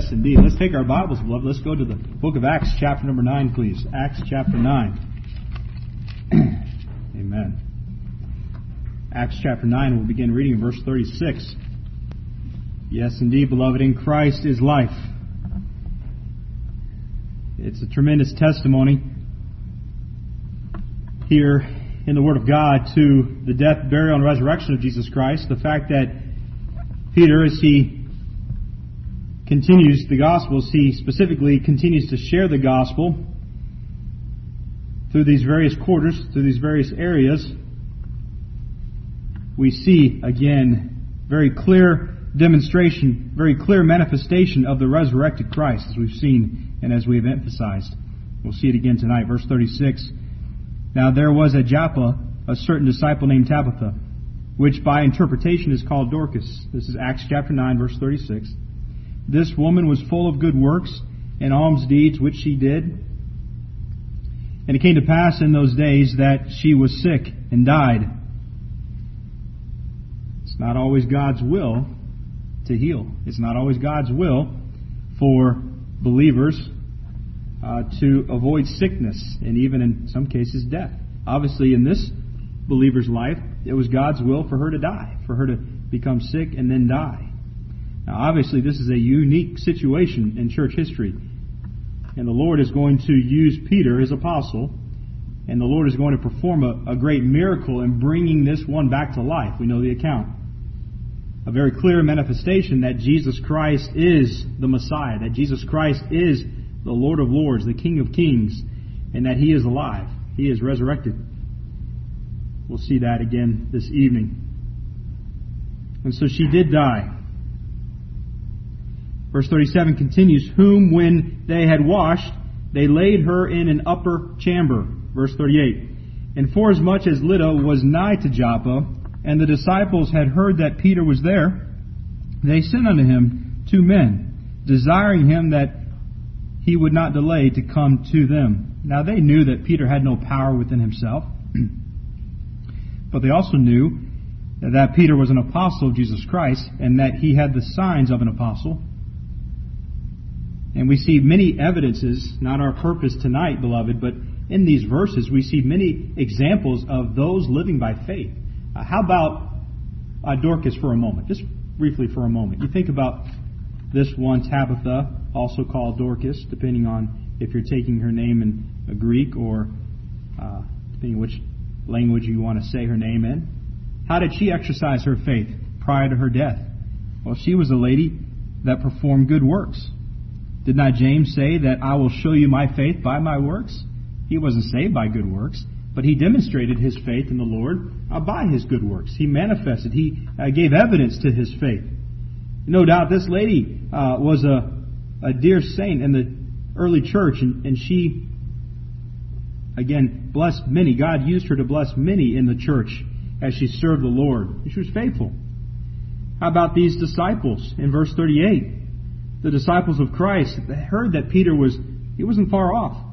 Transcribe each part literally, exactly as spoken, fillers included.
Yes, indeed. Let's take our Bibles, beloved. Let's go to the book of Acts, chapter number nine, please. Acts, chapter nine. Amen. Acts, chapter nine, we'll begin reading in verse thirty-six. Yes, indeed, beloved, in Christ is life. It's a tremendous testimony here in the Word of God to the death, burial, and resurrection of Jesus Christ. The fact that Peter, as he continues the Gospels, he specifically continues to share the Gospel through these various quarters, through these various areas. We see, again, very clear demonstration, very clear manifestation of the resurrected Christ, as we've seen and as we have emphasized. We'll see it again tonight. Verse thirty-six. Now there was at Joppa a certain disciple named Tabitha, which by interpretation is called Dorcas. This is Acts chapter nine, verse thirty-six. This woman was full of good works and alms deeds which she did. And it came to pass in those days that she was sick and died. It's not always God's will to heal. It's not always God's will for believers uh, to avoid sickness and even in some cases death. Obviously in this believer's life, it was God's will for her to die, for her to become sick and then die. Now obviously this is a unique situation in church history. And the Lord is going to use Peter, his apostle, and the Lord is going to perform a, a great miracle in bringing this one back to life. We know the account. A very clear manifestation that Jesus Christ is the Messiah, that Jesus Christ is the Lord of Lords, the King of Kings, and that He is alive. He is resurrected. We'll see that again this evening. And so she did die. Verse thirty-seven continues, whom when they had washed, they laid her in an upper chamber. Verse thirty-eight. And forasmuch as Lydda was nigh to Joppa, and the disciples had heard that Peter was there, they sent unto him two men, desiring him that he would not delay to come to them. Now they knew that Peter had no power within himself, but they also knew that Peter was an apostle of Jesus Christ, and that he had the signs of an apostle. And we see many evidences, not our purpose tonight, beloved, but in these verses we see many examples of those living by faith. Uh, how about uh, Dorcas for a moment? Just briefly for a moment. You think about this one, Tabitha, also called Dorcas, depending on if you're taking her name in uh, Greek or uh, depending on which language you want to say her name in. How did she exercise her faith prior to her death? Well, she was a lady that performed good works. Did not James say that I will show you my faith by my works? He wasn't saved by good works, but he demonstrated his faith in the Lord uh, by his good works. He manifested, he uh, gave evidence to his faith. No doubt this lady uh, was a, a dear saint in the early church, and, and she, again, blessed many. God used her to bless many in the church as she served the Lord. And she was faithful. How about these disciples in verse thirty-eight? The disciples of Christ, they heard that Peter was, he wasn't far off.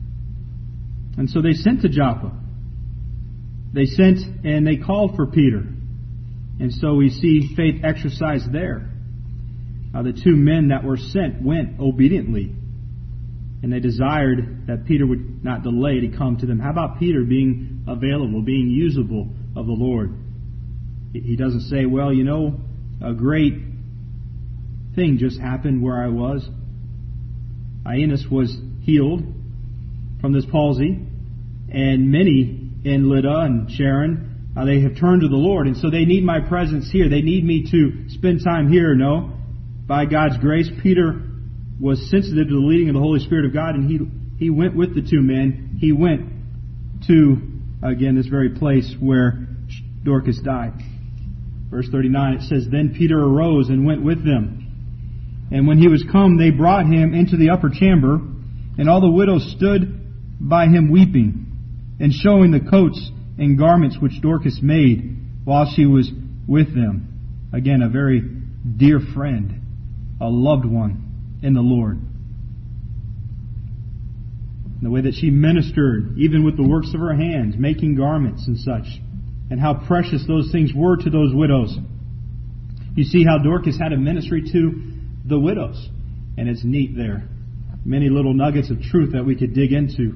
And so they sent to Joppa. They sent and they called for Peter. And so we see faith exercised there. Uh, the two men that were sent went obediently. And they desired that Peter would not delay to come to them. How about Peter being available, being usable of the Lord? He doesn't say, well, you know, a great thing just happened where I was. Aeneas was healed from this palsy, and many in Lydda and Sharon, uh, they have turned to the Lord, and so they need my presence here. They need me to spend time here. No, by God's grace, Peter was sensitive to the leading of the Holy Spirit of God, and he he went with the two men. He went to, again, this very place where Dorcas died. Verse thirty-nine, it says, Then Peter arose and went with them. And when he was come, they brought him into the upper chamber, and all the widows stood by him weeping, and showing the coats and garments which Dorcas made while she was with them. Again, a very dear friend, a loved one in the Lord. The way that she ministered, even with the works of her hands, making garments and such, and how precious those things were to those widows. You see how Dorcas had a ministry to the widows. And it's neat there. Many little nuggets of truth that we could dig into.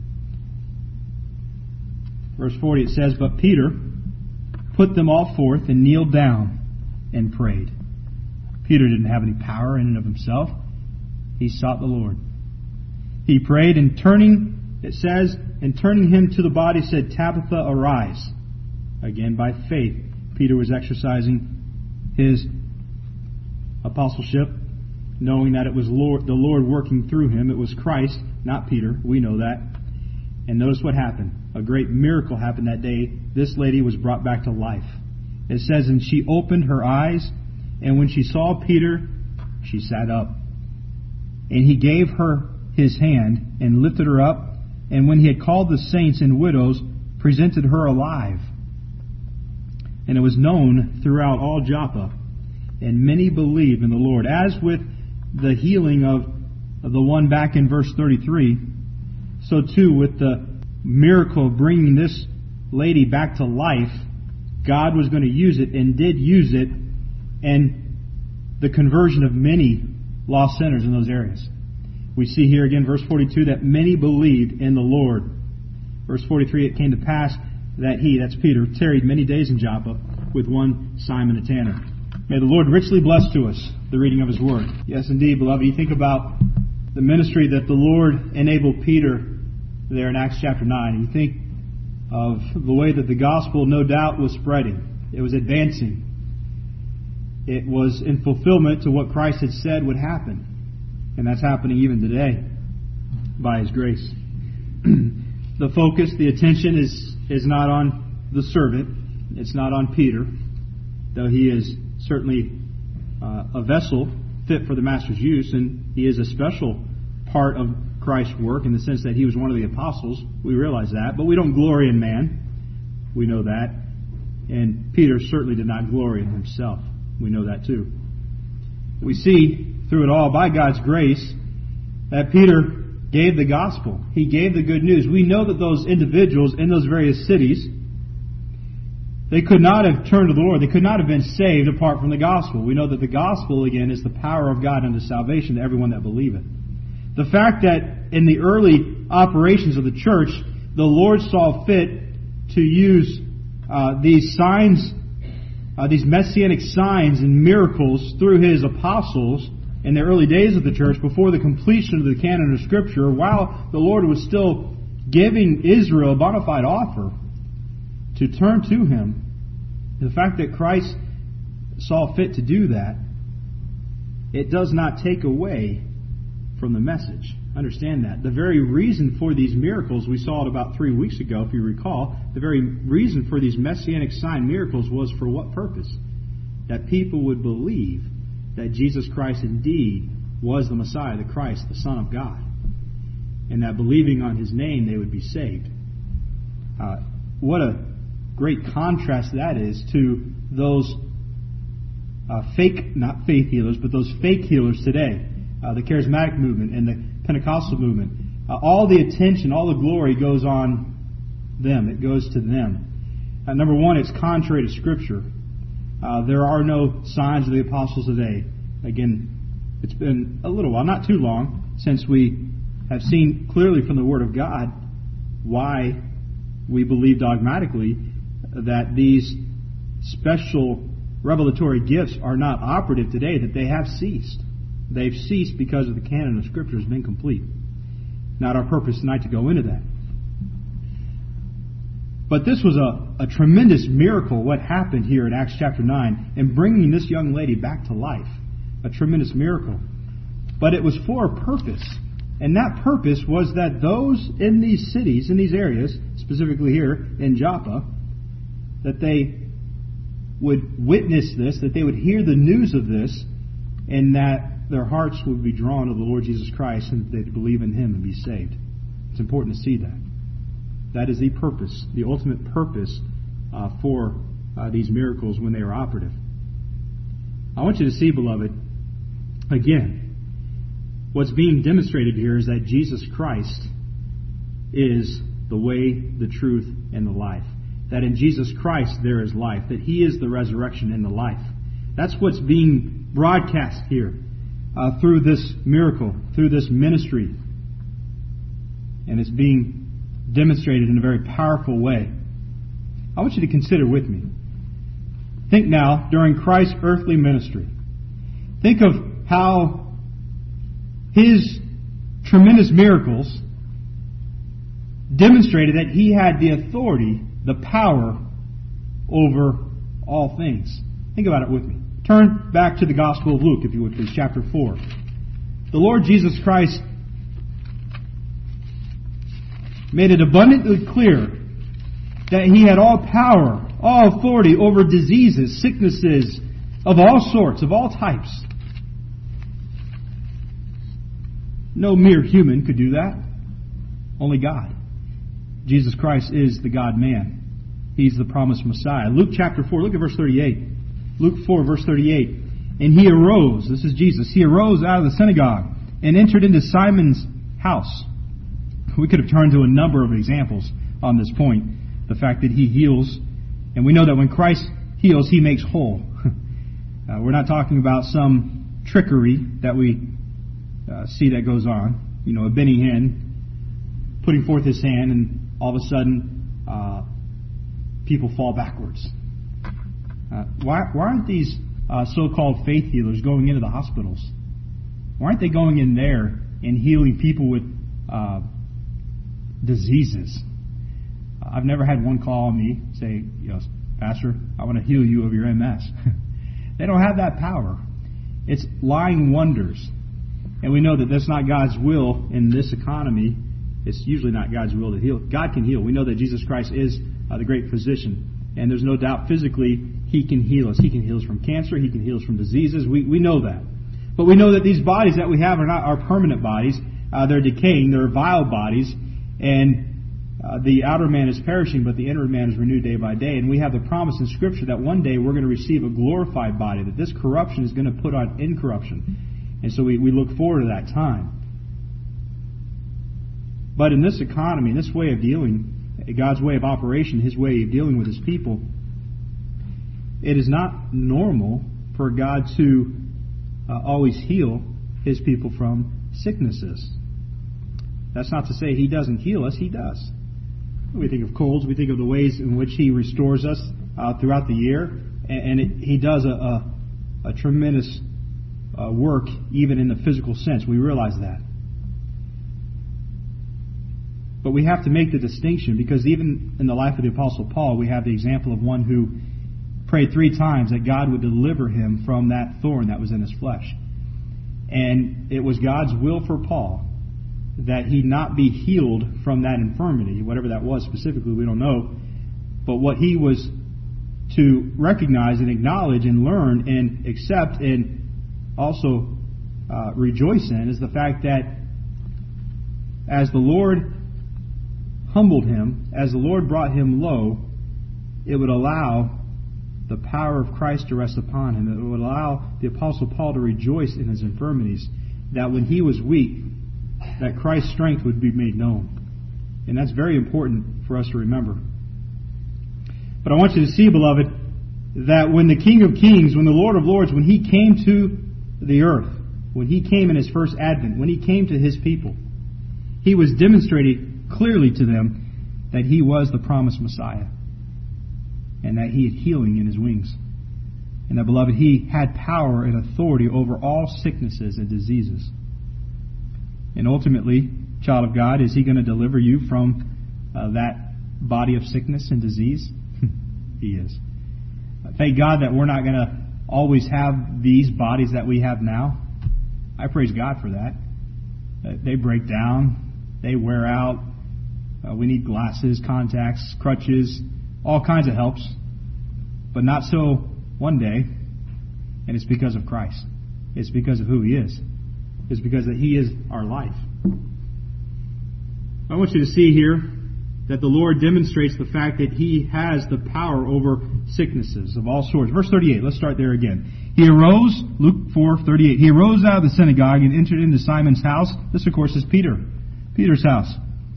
Verse forty, it says, "But Peter put them all forth and kneeled down and prayed." Peter didn't have any power in and of himself. He sought the Lord. He prayed, and turning, it says, and turning him to the body, said, "Tabitha, arise." Again, by faith, Peter was exercising his apostleship, knowing that it was Lord, the Lord working through him. It was Christ, not Peter. We know that. And notice what happened. A great miracle happened that day. This lady was brought back to life. It says, "And she opened her eyes, and when she saw Peter, she sat up. And he gave her his hand and lifted her up. And when he had called the saints and widows, presented her alive. And it was known throughout all Joppa, and many believed in the Lord." As with the healing of, of the one back in verse thirty-three, so too with the miracle of bringing this lady back to life, God was going to use it and did use it, and the conversion of many lost sinners in those areas. We see here again, verse forty-two, that many believed in the Lord. Verse forty-three, "It came to pass that he," that's Peter, "tarried many days in Joppa with one Simon the tanner." May the Lord richly bless to us the reading of His Word. Yes, indeed, beloved. You think about the ministry that the Lord enabled Peter there in Acts chapter nine. You think of the way that the gospel no doubt was spreading. It was advancing. It was in fulfillment to what Christ had said would happen. And that's happening even today by His grace. The focus, the attention is, is not on the servant. It's not on Peter, though he is certainly uh, a vessel fit for the Master's use, and he is a special part of Christ's work in the sense that he was one of the apostles. We realize that, but we don't glory in man. We know that. And Peter certainly did not glory in himself. We know that too. We see through it all, by God's grace, that Peter gave the gospel. He gave the good news. We know that those individuals in those various cities, they could not have turned to the Lord. They could not have been saved apart from the gospel. We know that the gospel, again, is the power of God unto salvation to everyone that believeth. The fact that in the early operations of the church, the Lord saw fit to use uh, these signs, uh, these messianic signs and miracles through His apostles in the early days of the church before the completion of the canon of Scripture, while the Lord was still giving Israel a bona fide offer to turn to Him. The fact that Christ saw fit to do that, it does not take away from the message. Understand that. The very reason for these miracles, we saw it about three weeks ago, if you recall, the very reason for these messianic sign miracles was for what purpose? That people would believe that Jesus Christ indeed was the Messiah, the Christ, the Son of God. And that believing on His name, they would be saved. Uh, what a great contrast that is to those uh, fake, not faith healers, but those fake healers today. Uh, the charismatic movement and the Pentecostal movement. Uh, all the attention, all the glory goes on them. It goes to them. Uh, number one, it's contrary to Scripture. Uh, there are no signs of the apostles today. Again, it's been a little while, not too long, since we have seen clearly from the Word of God why we believe dogmatically that these special revelatory gifts are not operative today, that they have ceased. They've ceased because of the canon of Scripture has been complete. Not our purpose tonight to go into that. But this was a, a tremendous miracle, what happened here in Acts chapter nine, in bringing this young lady back to life. A tremendous miracle. But it was for a purpose. And that purpose was that those in these cities, in these areas, specifically here in Joppa, that they would witness this, that they would hear the news of this, and that their hearts would be drawn to the Lord Jesus Christ and they'd believe in Him and be saved. It's important to see that. That is the purpose, the ultimate purpose uh, for uh, these miracles when they are operative. I want you to see, beloved, again, what's being demonstrated here is that Jesus Christ is the way, the truth, and the life. That in Jesus Christ there is life. That He is the resurrection and the life. That's what's being broadcast here. uh, through this miracle, through this ministry. And it's being demonstrated in a very powerful way. I want you to consider with me. Think now, during Christ's earthly ministry, think of how His tremendous miracles demonstrated that He had the authority, the power over all things. Think about it with me. Turn back to the Gospel of Luke, if you would please, chapter four. The Lord Jesus Christ made it abundantly clear that He had all power, all authority over diseases, sicknesses of all sorts, of all types. No mere human could do that. Only God. Jesus Christ is the God-man. He's the promised Messiah. Luke chapter four, look at verse thirty-eight. Luke four, verse thirty-eight. And He arose, this is Jesus, He arose out of the synagogue and entered into Simon's house. We could have turned to a number of examples on this point. The fact that He heals. And we know that when Christ heals, He makes whole. uh, we're not talking about some trickery that we uh, see that goes on. You know, a Benny Hinn putting forth his hand and all of a sudden uh, people fall backwards. Uh, why, why aren't these uh, so-called faith healers going into the hospitals? Why aren't they going in there and healing people with uh, diseases? I've never had one call on me say, you know, Pastor, I want to heal you of your M S. They don't have that power. It's lying wonders. And we know that that's not God's will in this economy. It's usually not God's will to heal. God can heal. We know that Jesus Christ is uh, the great physician. And there's no doubt physically He can heal us. He can heal us from cancer. He can heal us from diseases. We, we know that. But we know that these bodies that we have are not our permanent bodies. Uh, they're decaying. They're vile bodies. And Uh, the outer man is perishing, but the inner man is renewed day by day. And we have the promise in Scripture that one day we're going to receive a glorified body, that this corruption is going to put on incorruption. And so we, we look forward to that time. But in this economy, in this way of dealing, God's way of operation, His way of dealing with His people, it is not normal for God to uh, always heal His people from sicknesses. That's not to say He doesn't heal us. He does. We think of colds. We think of the ways in which He restores us uh, throughout the year. And, and it, He does a, a, a tremendous uh, work even in the physical sense. We realize that. But we have to make the distinction, because even in the life of the Apostle Paul, we have the example of one who prayed three times that God would deliver him from that thorn that was in his flesh. And it was God's will for Paul that he not be healed from that infirmity, whatever that was specifically, we don't know. But what he was to recognize and acknowledge and learn and accept and also uh, rejoice in is the fact that as the Lord humbled him, as the Lord brought him low, it would allow the power of Christ to rest upon him. It would allow the Apostle Paul to rejoice in his infirmities, that when he was weak, that Christ's strength would be made known. And that's very important for us to remember. But I want you to see, beloved, that when the King of Kings, when the Lord of Lords, when He came to the earth, when He came in His first advent, when He came to His people, He was demonstrating clearly to them that He was the promised Messiah, and that He had healing in His wings. And that, beloved, He had power and authority over all sicknesses and diseases. And ultimately, child of God, is He going to deliver you from uh, that body of sickness and disease? He is. Thank God that we're not going to always have these bodies that we have now. I praise God for that. Uh, they break down. They wear out. Uh, we need glasses, contacts, crutches, all kinds of helps. But not so one day. And it's because of Christ. It's because of who He is. It's because that He is our life. I want you to see here that the Lord demonstrates the fact that He has the power over sicknesses of all sorts. Verse thirty-eight, let's start there again. He arose, Luke four thirty-eight, He arose out of the synagogue and entered into Simon's house. This, of course, is Peter. Peter's house.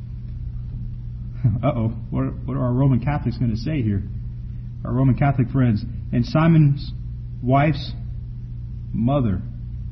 Uh-oh, what are, what are our Roman Catholics going to say here? Our Roman Catholic friends. And Simon's wife's mother.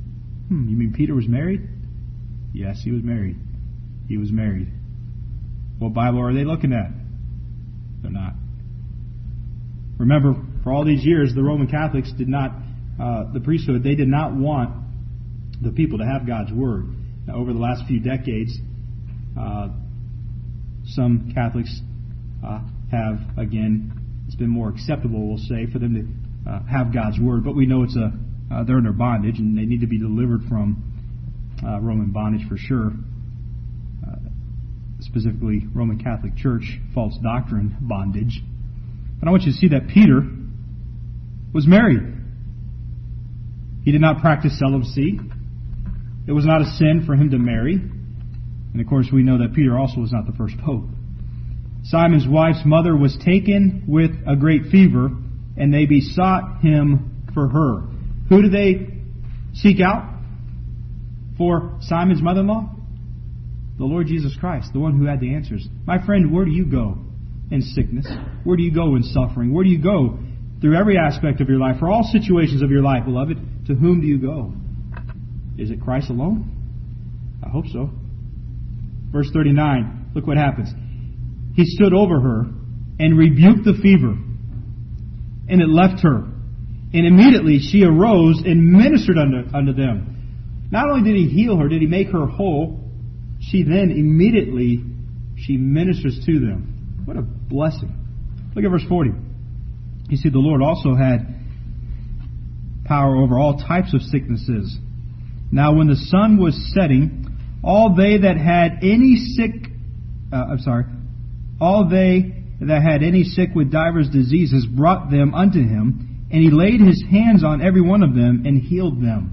Hmm, you mean Peter was married? Yes, he was married. He was married. What Bible are they looking at? They're not. Remember, for all these years, the Roman Catholics did not, uh, the priesthood, they did not want the people to have God's Word. Now, over the last few decades, uh, some Catholics uh, have, again, it's been more acceptable, we'll say, for them to uh, have God's Word. But we know it's a uh, they're under bondage, and they need to be delivered from uh, Roman bondage for sure. Uh, specifically, Roman Catholic Church, false doctrine bondage. But I want you to see that Peter was married. He did not practice celibacy. It was not a sin for him to marry. And of course, we know that Peter also was not the first pope. Simon's wife's mother was taken with a great fever, and they besought him for her. Who did they seek out for Simon's mother-in-law? The Lord Jesus Christ, the one who had the answers. My friend, where do you go in sickness? Where do you go in suffering? Where do you go through every aspect of your life? For all situations of your life, beloved, to whom do you go? Is it Christ alone? I hope so. Verse thirty-nine, look what happens. He stood over her and rebuked the fever, and it left her. And immediately she arose and ministered unto, unto them. Not only did he heal her, did he make her whole, she then immediately, she ministers to them. What a blessing. Look at verse forty. You see, the Lord also had power over all types of sicknesses. Now when the sun was setting, all they that had any sick, uh, I'm sorry, all they that had any sick with divers diseases brought them unto him, and he laid his hands on every one of them and healed them.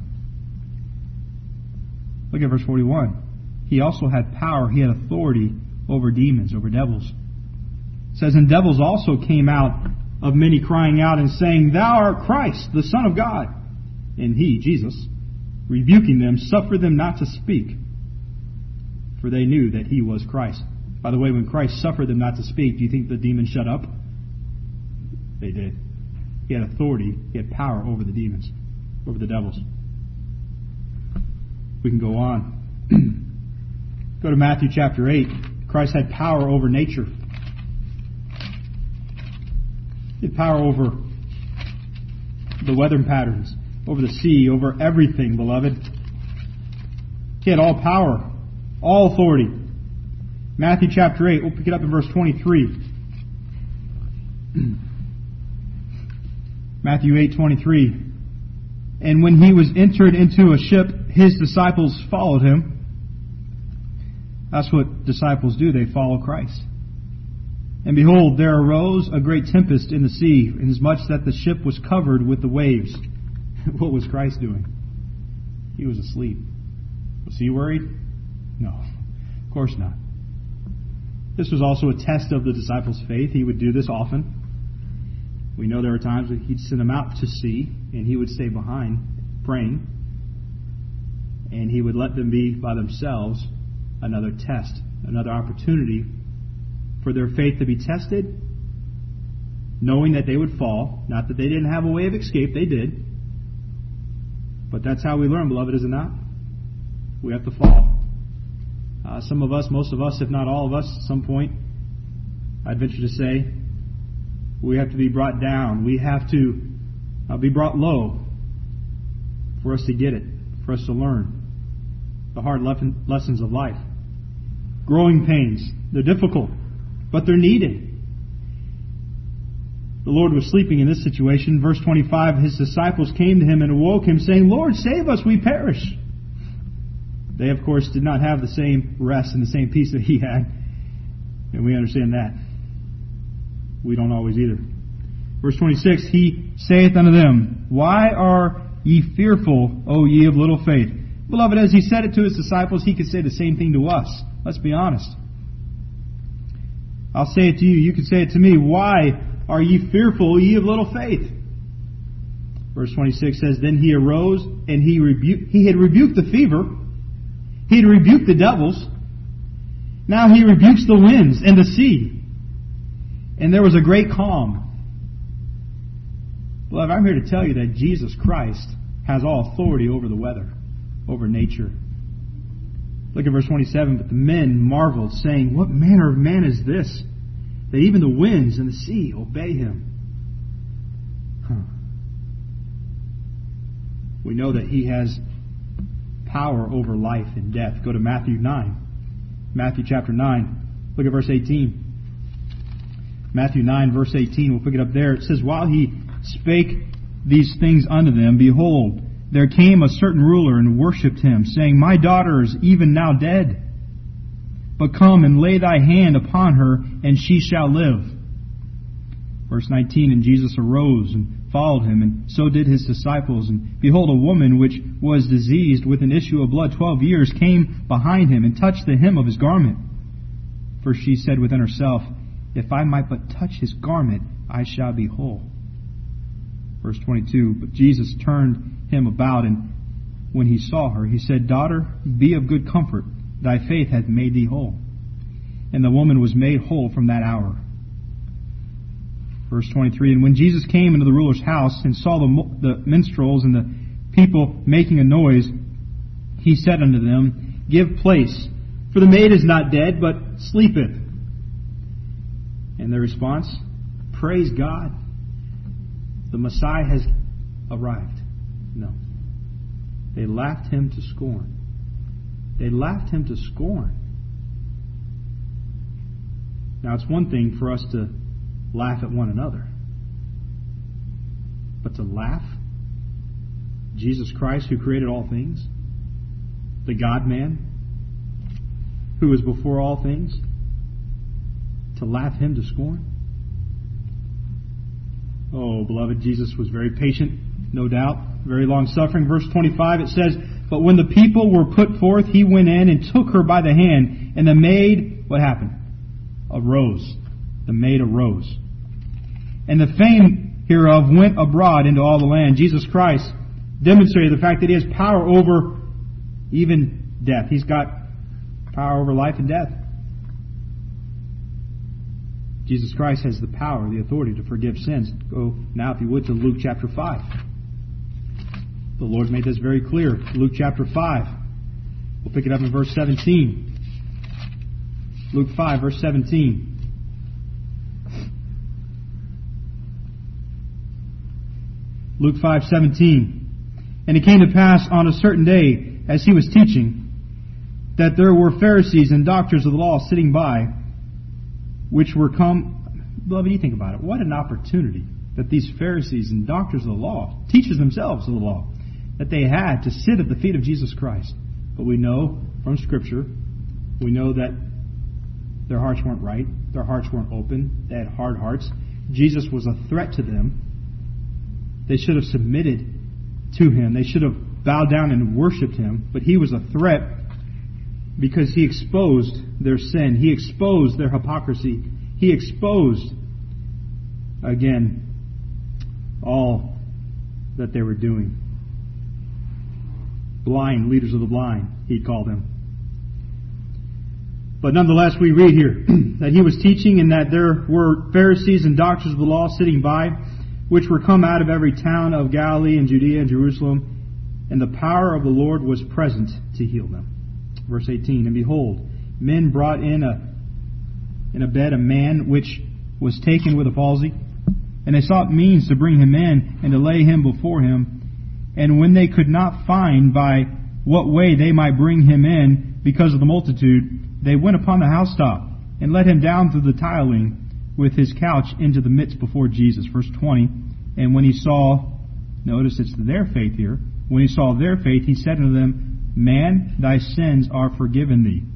Look at verse forty-one. He also had power, he had authority over demons, over devils. It says, and devils also came out of many, crying out and saying, Thou art Christ, the Son of God. And he, Jesus, rebuking them, suffered them not to speak, for they knew that he was Christ. By the way, when Christ suffered them not to speak, do you think the demons shut up? They did. He had authority, he had power over the demons, over the devils. We can go on. Go to Matthew chapter eight. Christ had power over nature. He had power over the weather patterns, over the sea, over everything, beloved. He had all power, all authority. Matthew chapter eight, we'll pick it up in verse twenty-three. Matthew eight twenty-three. And when he was entered into a ship, his disciples followed him. That's what disciples do. They follow Christ. And behold, there arose a great tempest in the sea, inasmuch that the ship was covered with the waves. What was Christ doing? He was asleep. Was he worried? No, of course not. This was also a test of the disciples' faith. He would do this often. We know there were times that he'd send them out to sea, and he would stay behind praying, and he would let them be by themselves. Another test, another opportunity for their faith to be tested, knowing that they would fall. Not that they didn't have a way of escape, they did. But that's how we learn, beloved, is it not? We have to fall. Uh, some of us, most of us, if not all of us, at some point, I'd venture to say, we have to be brought down. We have to uh, be brought low for us to get it, for us to learn the hard lessons of life. Growing pains, they're difficult, but they're needed. The Lord was sleeping in this situation. Verse twenty-five, his disciples came to him and awoke him, saying, Lord, save us, we perish. They, of course, did not have the same rest and the same peace that he had. And we understand that. We don't always either. Verse twenty-six, he saith unto them, Why are ye fearful, O ye of little faith? Beloved, as he said it to his disciples, he could say the same thing to us. Let's be honest. I'll say it to you. You could say it to me. Why are ye fearful, ye of little faith? Verse twenty-six says, Then he arose and he rebuked, he had rebuked the fever. He had rebuked the devils. Now he rebukes the winds and the sea. And there was a great calm. Beloved, I'm here to tell you that Jesus Christ has all authority over the weather. over nature. Look at verse twenty-seven. But the men marveled, saying, what manner of man is this, that even the winds and the sea obey him? Huh. We know that he has power over life and death. Go to Matthew nine. Matthew chapter nine. Look at verse eighteen. Matthew nine, verse eighteen. We'll pick it up there. It says, while he spake these things unto them, behold, there came a certain ruler and worshipped him, saying, my daughter is even now dead. But come and lay thy hand upon her, and she shall live. Verse nineteen, and Jesus arose and followed him, and so did his disciples. And behold, a woman which was diseased with an issue of blood twelve years came behind him, and touched the hem of his garment. For she said within herself, if I might but touch his garment, I shall be whole. Verse twenty-two, but Jesus turned him about, and when he saw her, he said, daughter, be of good comfort, thy faith hath made thee whole. And the woman was made whole from that hour. Verse twenty-three, and when Jesus came into the ruler's house and saw the, the minstrels and the people making a noise, he said unto them, give place, for the maid is not dead, but sleepeth. And their response, praise God, the Messiah has arrived. No. They laughed him to scorn. They laughed him to scorn. Now it's one thing for us to laugh at one another. But to laugh Jesus Christ, who created all things, the God-man, who is before all things, to laugh him to scorn? Oh, beloved, Jesus was very patient, no doubt, very long-suffering. Verse twenty-five, it says, but when the people were put forth, he went in and took her by the hand, and the maid, what happened? Arose. The maid arose. And the fame hereof went abroad into all the land. Jesus Christ demonstrated the fact that he has power over even death. He's got power over life and death. Jesus Christ has the power, the authority to forgive sins. Go now, if you would, to Luke chapter five. The Lord made this very clear. Luke chapter five. We'll pick it up in verse seventeen. Luke five, verse seventeen. Luke five, seventeen. And it came to pass on a certain day, as he was teaching, that there were Pharisees and doctors of the law sitting by, which were come... Beloved, you think about it. What an opportunity that these Pharisees and doctors of the law, teachers themselves of the law, that they had to sit at the feet of Jesus Christ. But we know from Scripture, we know that their hearts weren't right. Their hearts weren't open. They had hard hearts. Jesus was a threat to them. They should have submitted to him. They should have bowed down and worshipped him. But he was a threat because he exposed their sin. He exposed their hypocrisy. He exposed, again, all that they were doing. Blind leaders of the blind, he called them. But nonetheless, we read here that he was teaching, and that there were Pharisees and doctors of the law sitting by, which were come out of every town of Galilee and Judea and Jerusalem, and the power of the Lord was present to heal them. Verse eighteen, and behold, men brought in a in a bed a man which was taken with a palsy, and they sought means to bring him in and to lay him before him. And when they could not find by what way they might bring him in because of the multitude, they went upon the housetop and let him down through the tiling with his couch into the midst before Jesus. Verse twenty, and when he saw, notice it's their faith here, when he saw their faith, he said unto them, man, thy sins are forgiven thee.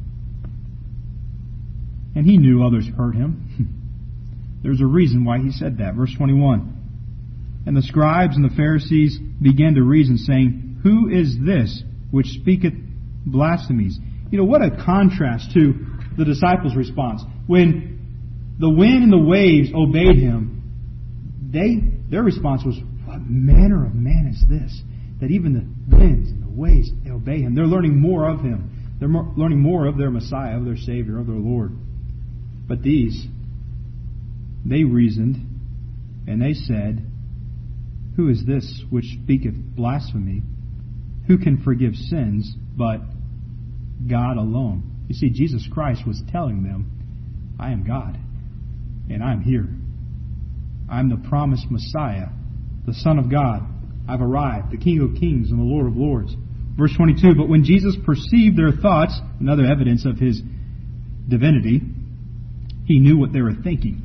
And he knew others hurt him. There's a reason why he said that. Verse twenty-one, and the scribes and the Pharisees began to reason, saying, who is this which speaketh blasphemies? You know, what a contrast to the disciples' response. When the wind and the waves obeyed him, they their response was, what manner of man is this, that even the winds and the waves, they obey him. They're learning more of him. They're more, learning more of their Messiah, of their Savior, of their Lord. But these, they reasoned, and they said, who is this which speaketh blasphemy? who can forgive sins but God alone. You see, Jesus Christ was telling them, I am God, and I'm here. I'm the promised Messiah, the Son of God. I've arrived, the King of Kings and the Lord of Lords. Verse twenty-two, but when Jesus perceived their thoughts, another evidence of his divinity, he knew what they were thinking.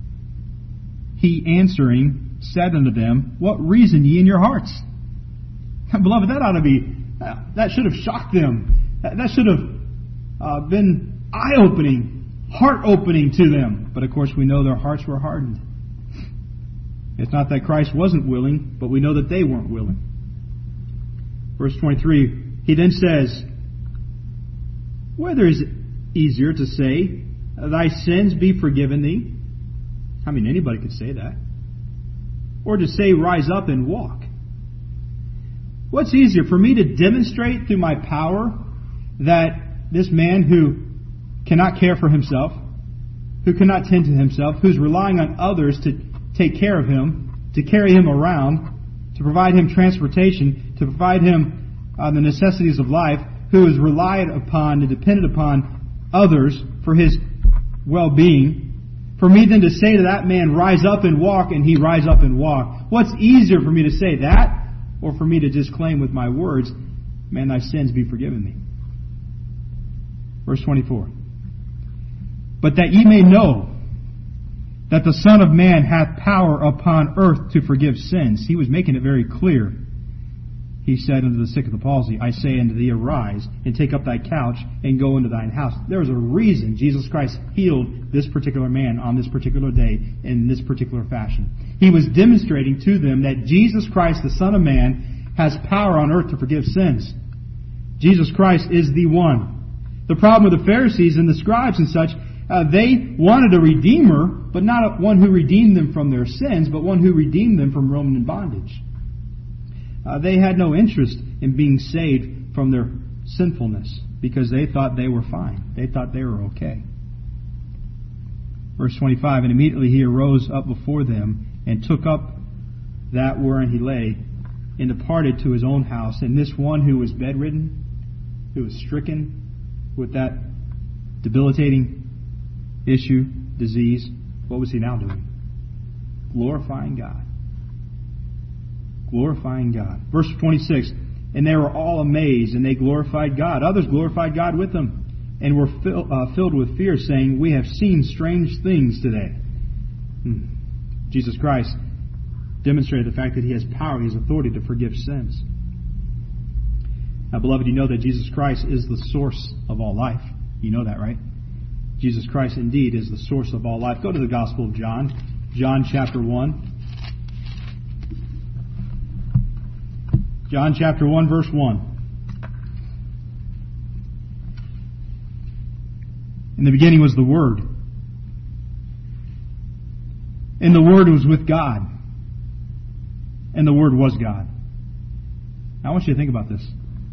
He answering said unto them, what reason ye in your hearts? Beloved, that ought to be, that should have shocked them. That, that should have uh, been eye-opening, heart-opening to them. But of course we know their hearts were hardened. It's not that Christ wasn't willing, but we know that they weren't willing. Verse twenty-three, he then says, whether is it easier to say, thy sins be forgiven thee? I mean, anybody could say that. Or to say, rise up and walk. What's easier, for me to demonstrate through my power that this man who cannot care for himself, who cannot tend to himself, who's relying on others to take care of him, to carry him around, to provide him transportation, to provide him uh, the necessities of life, who is relied upon and dependent upon others for his well-being, for me then to say to that man, rise up and walk, and he rise up and walk. What's easier for me to say that, or for me to just claim with my words, man, thy sins be forgiven thee? Verse twenty-four. But that ye may know that the Son of Man hath power upon earth to forgive sins. He was making it very clear. He said unto the sick of the palsy, I say unto thee, arise, and take up thy couch, and go into thine house. There was a reason Jesus Christ healed this particular man on this particular day in this particular fashion. He was demonstrating to them that Jesus Christ, the Son of Man, has power on earth to forgive sins. Jesus Christ is the one. The problem with the Pharisees and the scribes and such, uh, they wanted a Redeemer, but not one who redeemed them from their sins, but one who redeemed them from Roman bondage. Uh, they had no interest in being saved from their sinfulness because they thought they were fine. They thought they were okay. Verse twenty-five, and immediately he arose up before them and took up that wherein he lay and departed to his own house. And this one who was bedridden, who was stricken with that debilitating issue, disease, what was he now doing? Glorifying God. Glorifying God. Verse twenty-six, and they were all amazed, and they glorified God. Others glorified God with them, and were fill, uh, filled with fear, saying, we have seen strange things today. Hmm. Jesus Christ demonstrated the fact that He has power, He has authority to forgive sins. Now, beloved, you know that Jesus Christ is the source of all life. You know that, right? Jesus Christ indeed is the source of all life. Go to the Gospel of John, John chapter one. John chapter one, verse one. In the beginning was the Word, and the Word was with God, and the Word was God. Now I want you to think about this.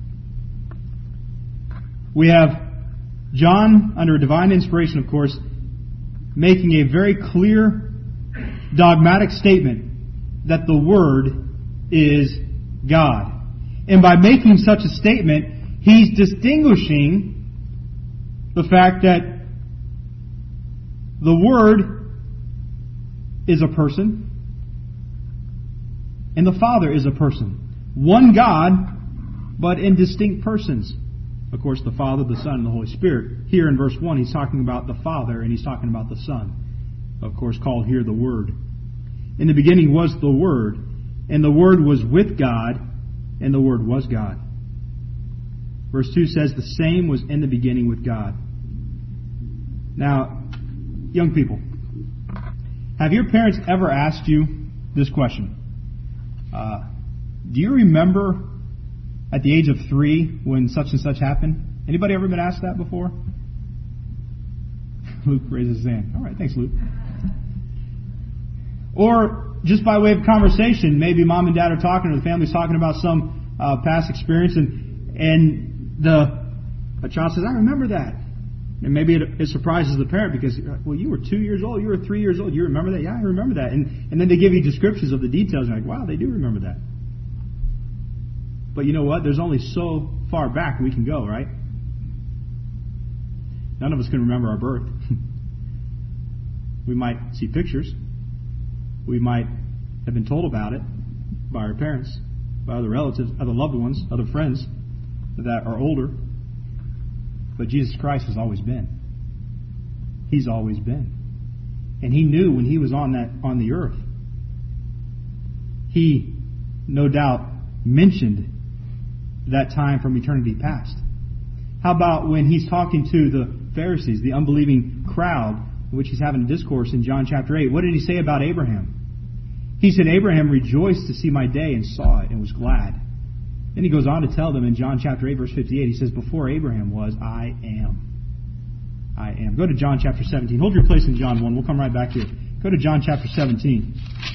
We have John, under divine inspiration, of course, making a very clear, dogmatic statement that the Word is God. And by making such a statement, he's distinguishing the fact that the Word is a person and the Father is a person. One God, but in distinct persons. Of course, the Father, the Son, and the Holy Spirit. Here in verse one, he's talking about the Father and he's talking about the Son. Of course, called here the Word. In the beginning was the Word, and the Word was with God, and the Word was God. Verse two says, the same was in the beginning with God. Now, young people, have your parents ever asked you this question? Uh, do you remember at the age of three when such and such happened? Anybody ever been asked that before? Luke raises his hand. All right, thanks, Luke. Or just by way of conversation, maybe mom and dad are talking or the family's talking about some uh, past experience, and and the a child says, I remember that. And maybe it, it surprises the parent because, well, you were two years old, you were three years old, you remember that? Yeah, I remember that. And, and then they give you descriptions of the details, and you're like, wow, they do remember that. But you know what? There's only so far back we can go, right? None of us can remember our birth. We might see pictures. We might have been told about it by our parents, by other relatives, other loved ones, other friends that are older. But Jesus Christ has always been. He's always been. And He knew when He was on that on the earth. He, no doubt, mentioned that time from eternity past. How about when He's talking to the Pharisees, the unbelieving crowd, in which He's having a discourse in John chapter eight? What did He say about Abraham? He said, Abraham rejoiced to see my day and saw it and was glad. Then He goes on to tell them in John chapter eight, verse fifty-eight, He says, before Abraham was, I am. I am. Go to John chapter seventeen. Hold your place in John one. We'll come right back here. Go to John chapter seventeen.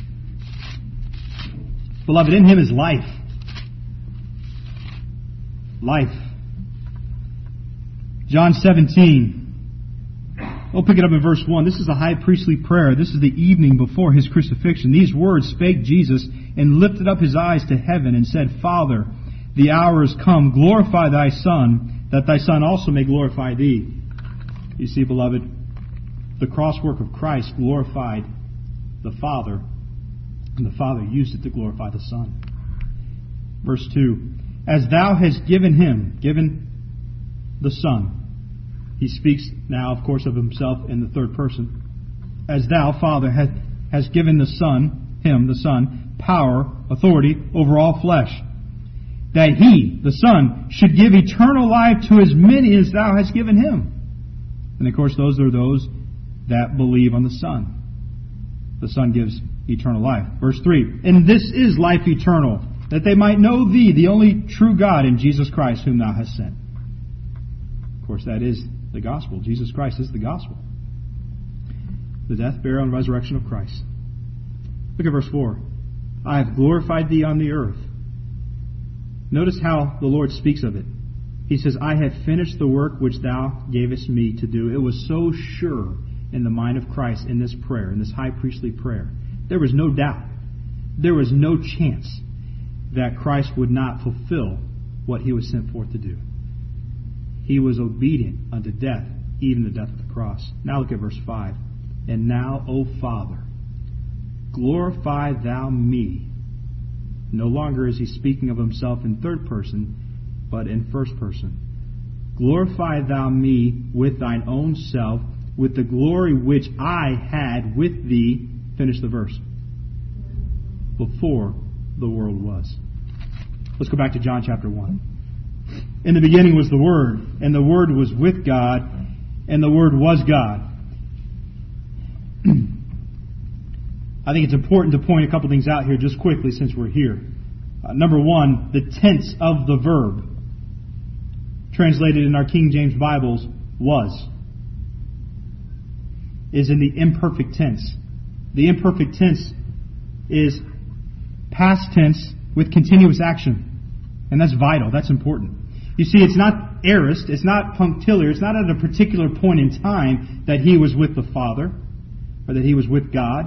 Beloved, in Him is life. Life. John seventeen. We'll pick it up in verse one. This is the high priestly prayer. This is the evening before His crucifixion. These words spake Jesus and lifted up His eyes to heaven and said, Father, the hour is come. Glorify Thy Son, that Thy Son also may glorify Thee. You see, beloved, the cross work of Christ glorified the Father, and the Father used it to glorify the Son. Verse two. As Thou hast given Him, given the Son. He speaks now, of course, of Himself in the third person. As Thou, Father, hast, hast given the Son, Him, the Son, power, authority over all flesh, that He, the Son, should give eternal life to as many as Thou hast given Him. And of course, those are those that believe on the Son. The Son gives eternal life. Verse three. And this is life eternal, that they might know Thee, the only true God, and Jesus Christ, whom Thou hast sent. Of course, that is the gospel. Jesus Christ is the gospel. The death, burial, and resurrection of Christ. Look at verse four. I have glorified Thee on the earth. Notice how the Lord speaks of it. He says, I have finished the work which Thou gavest me to do. It was so sure in the mind of Christ in this prayer, in this high priestly prayer. There was no doubt. There was no chance that Christ would not fulfill what He was sent forth to do. He was obedient unto death, even the death of the cross. Now look at verse five. And now, O Father, glorify Thou me. No longer is He speaking of Himself in third person, but in first person. Glorify Thou me with Thine own self, with the glory which I had with Thee. Finish the verse. Before the world was. Let's go back to John chapter one. In the beginning was the Word, and the Word was with God, and the Word was God. I think it's important to point a couple things out here just quickly since we're here. Uh, number one, the tense of the verb, translated in our King James Bibles, was, is in the imperfect tense. The imperfect tense is past tense with continuous action. And that's vital. That's important. You see, it's not aorist. It's not punctiliar. It's not at a particular point in time that He was with the Father or that He was with God.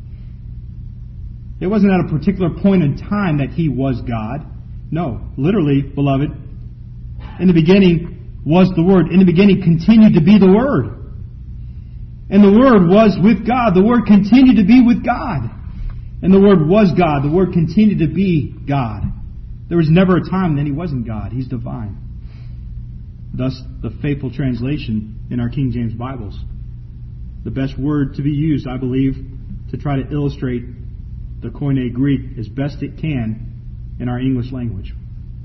It wasn't at a particular point in time that He was God. No. Literally, beloved, in the beginning was the Word. In the beginning continued to be the Word. And the Word was with God. The Word continued to be with God. And the Word was God. The Word continued to be God. There was never a time that He wasn't God. He's divine. Thus, the faithful translation in our King James Bibles. The best word to be used, I believe, to try to illustrate the Koine Greek as best it can in our English language.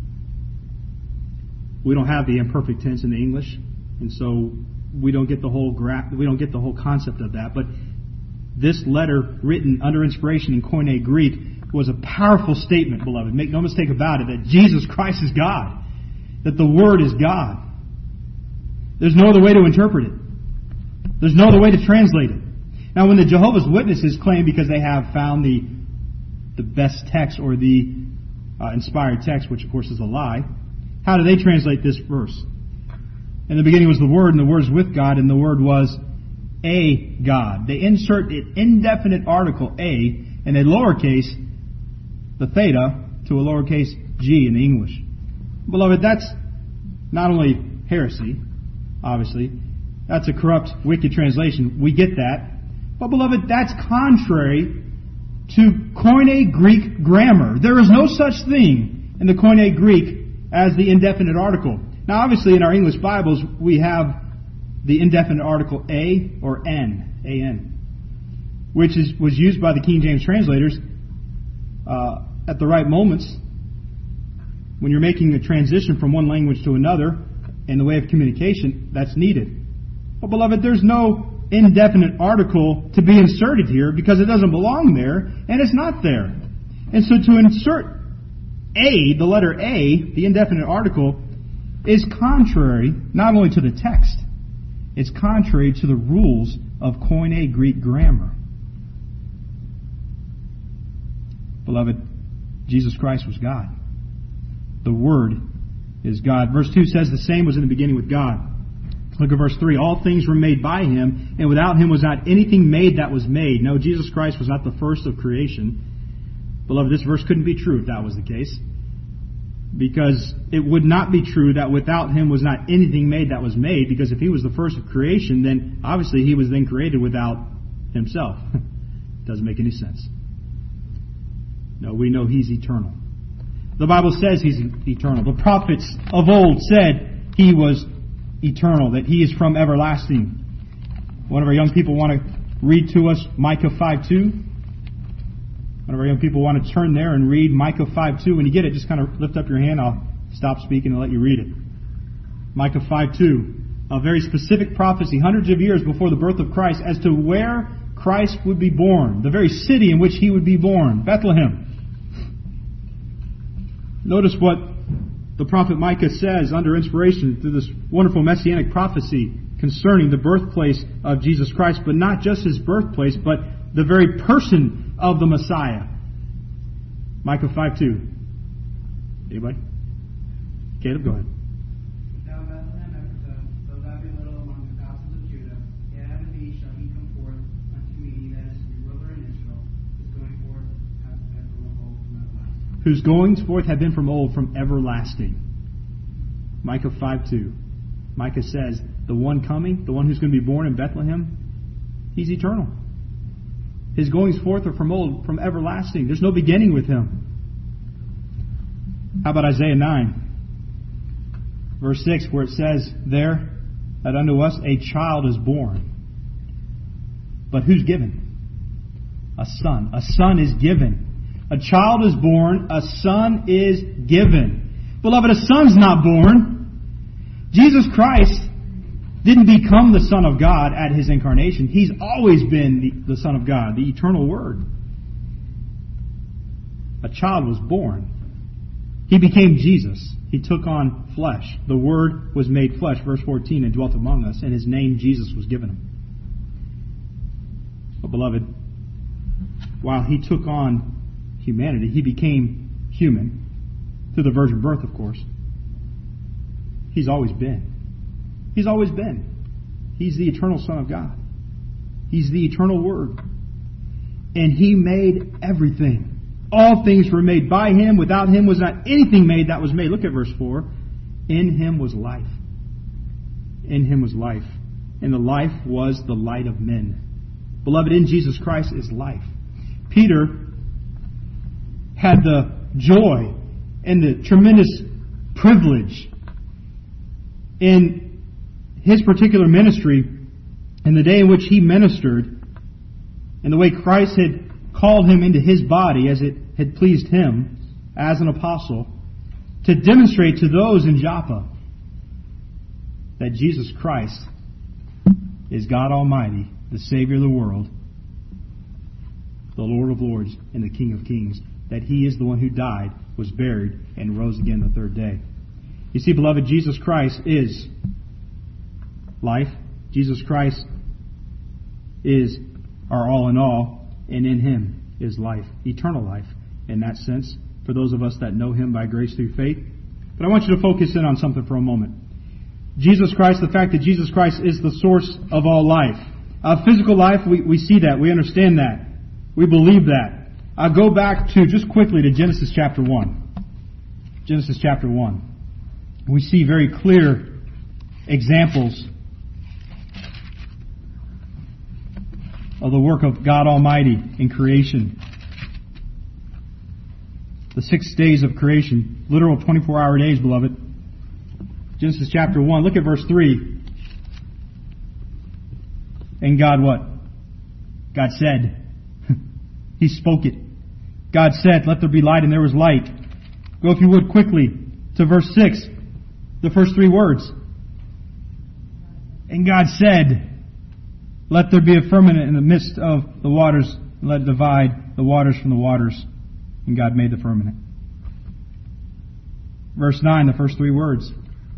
We don't have the imperfect tense in the English, and so we don't get the whole gra- we don't get the whole concept of that. But this letter, written under inspiration in Koine Greek, was a powerful statement, beloved. Make no mistake about it, that Jesus Christ is God. That the Word is God. There's no other way to interpret it. There's no other way to translate it. Now, when the Jehovah's Witnesses claim because they have found the the best text or the uh, inspired text, which of course is a lie, how do they translate this verse? In the beginning was the Word, and the Word was with God, and the Word was a God. They insert an indefinite article, a, and a lowercase, the theta, to a lowercase g in the English. Beloved, that's not only heresy, obviously. That's a corrupt, wicked translation. We get that. But beloved, that's contrary to Koine Greek grammar. There is no such thing in the Koine Greek as the indefinite article. Now obviously in our English Bibles we have the indefinite article a or n, an, which is, was used by the King James translators uh, at the right moments when you're making a transition from one language to another in the way of communication that's needed. But beloved, there's no indefinite article to be inserted here because it doesn't belong there and it's not there. And so to insert a, the letter A, the indefinite article, is contrary not only to the text, it's contrary to the rules of Koine Greek grammar. Beloved, Jesus Christ was God. The Word is God. Verse two says the same was in the beginning with God. Look at verse three. All things were made by Him, and without Him was not anything made that was made. No, Jesus Christ was not the first of creation. Beloved, this verse couldn't be true if that was the case. Because it would not be true that without Him was not anything made that was made. Because if He was the first of creation, then obviously He was then created without Himself. Doesn't make any sense. No, we know He's eternal. The Bible says He's eternal. The prophets of old said He was eternal, that He is from everlasting. One of our young people want to read to us Micah five two. One of our young people want to turn there and read Micah five two. When you get it, just kind of lift up your hand. I'll stop speaking and let you read it. Micah five two. A very specific prophecy, hundreds of years before the birth of Christ, as to where Christ would be born. The very city in which He would be born. Bethlehem. Notice what the prophet Micah says under inspiration through this wonderful messianic prophecy concerning the birthplace of Jesus Christ, but not just His birthplace, but the very person of the Messiah. Micah five two. Anybody? Caleb, go ahead. Thou Bethlehem Ephrathah, though thou be little among the houses of Judah, yet out of thee shall He come forth unto me that is to be ruler in Israel, whose going forth hath been from of old from everlasting. Whose goings forth have been from old, from everlasting. Micah five two. Micah says, the one coming, the one who's going to be born in Bethlehem, He's eternal. His goings forth are from old, from everlasting. There's no beginning with Him. How about Isaiah nine? Verse six, where it says there, that unto us a child is born. But who's given? A son. A son is given. A child is born. A son is given. Beloved, a son's not born. Jesus Christ didn't become the Son of God at His incarnation. He's always been the, the Son of God, the eternal Word. A child was born. He became Jesus. He took on flesh. The Word was made flesh, verse fourteen, and dwelt among us, and His name Jesus was given Him. But beloved, while He took on humanity, He became human through the virgin birth, of course. He's always been. He's always been. He's the eternal Son of God. He's the eternal Word. And He made everything. All things were made by Him. Without Him was not anything made that was made. Look at verse four. In Him was life. In Him was life. And the life was the light of men. Beloved, in Jesus Christ is life. Peter had the joy and the tremendous privilege in his particular ministry, in the day in which he ministered, and the way Christ had called him into His body as it had pleased Him as an apostle, to demonstrate to those in Joppa that Jesus Christ is God Almighty, the Savior of the world, the Lord of lords, and the King of kings, that He is the one who died, was buried, and rose again the third day. You see, beloved, Jesus Christ is life. Jesus Christ is our all in all, and in Him is life, eternal life, in that sense, for those of us that know Him by grace through faith. But I want you to focus in on something for a moment. Jesus Christ, the fact that Jesus Christ is the source of all life. Uh, physical life, we, we see that, we understand that, we believe that. I'll go back to, just quickly, to Genesis chapter one. Genesis chapter one. we see very clear examples of the work of God Almighty in creation. The six days of creation, literal twenty-four hour days, beloved. Genesis chapter one, look at verse three. And God what? God said. He spoke it. God said, let there be light, and there was light. Go, if you would, quickly to verse six. The first three words. And God said, let there be a firmament in the midst of the waters, and let it divide the waters from the waters. And God made the firmament. Verse nine, the first three words.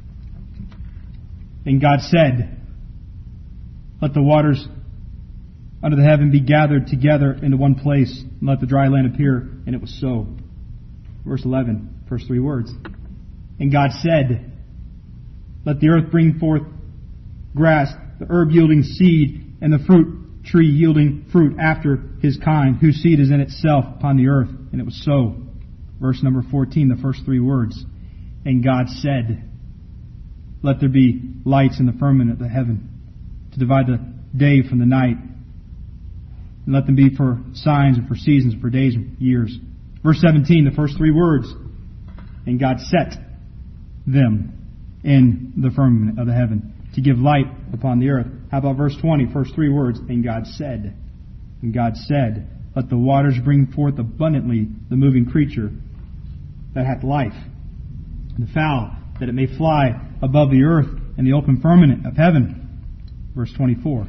And God said, let the waters under the heaven be gathered together into one place, and let the dry land appear. And it was so. Verse eleven, first three words. And God said, let the earth bring forth grass, the herb yielding seed, and the fruit tree yielding fruit after his kind, whose seed is in itself upon the earth. And it was so. Verse number fourteen, the first three words. And God said, let there be lights in the firmament of the heaven, to divide the day from the night, and let them be for signs and for seasons, for days and years. Verse seventeen, the first three words. And God set them in the firmament of the heaven, to give light upon the earth. How about verse twenty, first three words? And God said, and God said, let the waters bring forth abundantly the moving creature that hath life, and the fowl, that it may fly above the earth and the open firmament of heaven. Verse twenty-four.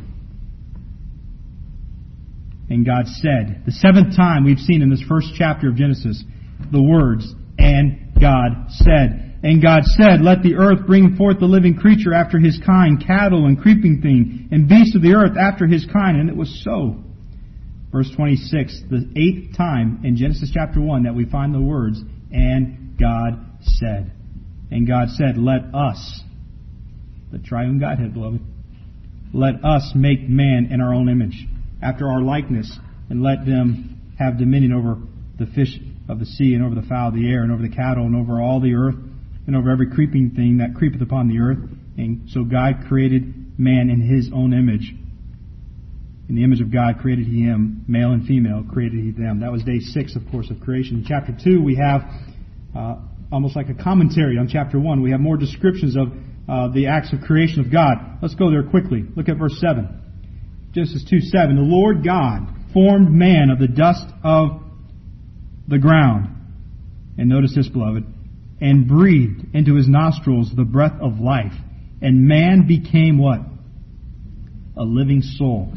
And God said, the seventh time we've seen in this first chapter of Genesis, the words, and God said. And God said, let the earth bring forth the living creature after his kind, cattle and creeping thing, and beasts of the earth after his kind. And it was so. Verse twenty-six, the eighth time in Genesis chapter one that we find the words, and God said. And God said, let us, the triune Godhead, beloved, let us make man in our own image, after our likeness, and let them have dominion over the fish of the sea, and over the fowl of the air, and over the cattle, and over all the earth, and over every creeping thing that creepeth upon the earth. And so God created man in his own image. In the image of God created he him, male and female created he them. That was day six, of course, of creation. In chapter two, we have uh, almost like a commentary on chapter one. We have more descriptions of uh, the acts of creation of God. Let's go there quickly. Look at verse seven. Genesis two seven. The Lord God formed man of the dust of the ground. And notice this, beloved. And breathed into his nostrils the breath of life. And man became what? A living soul.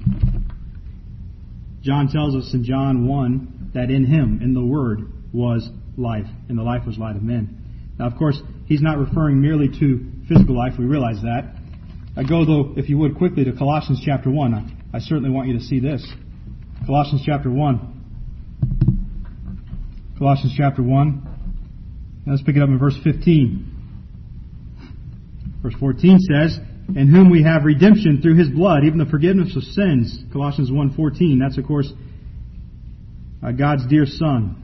John tells us in John one that in him, in the Word, was life. And the life was light of men. Now, of course, he's not referring merely to physical life. We realize that. I go, though, if you would, quickly to Colossians chapter one. I, I certainly want you to see this. Colossians chapter one. Colossians chapter one. Now let's pick it up in verse fifteen. Verse fourteen says, in whom we have redemption through his blood, even the forgiveness of sins. Colossians one fourteen. That's, of course, uh, God's dear Son,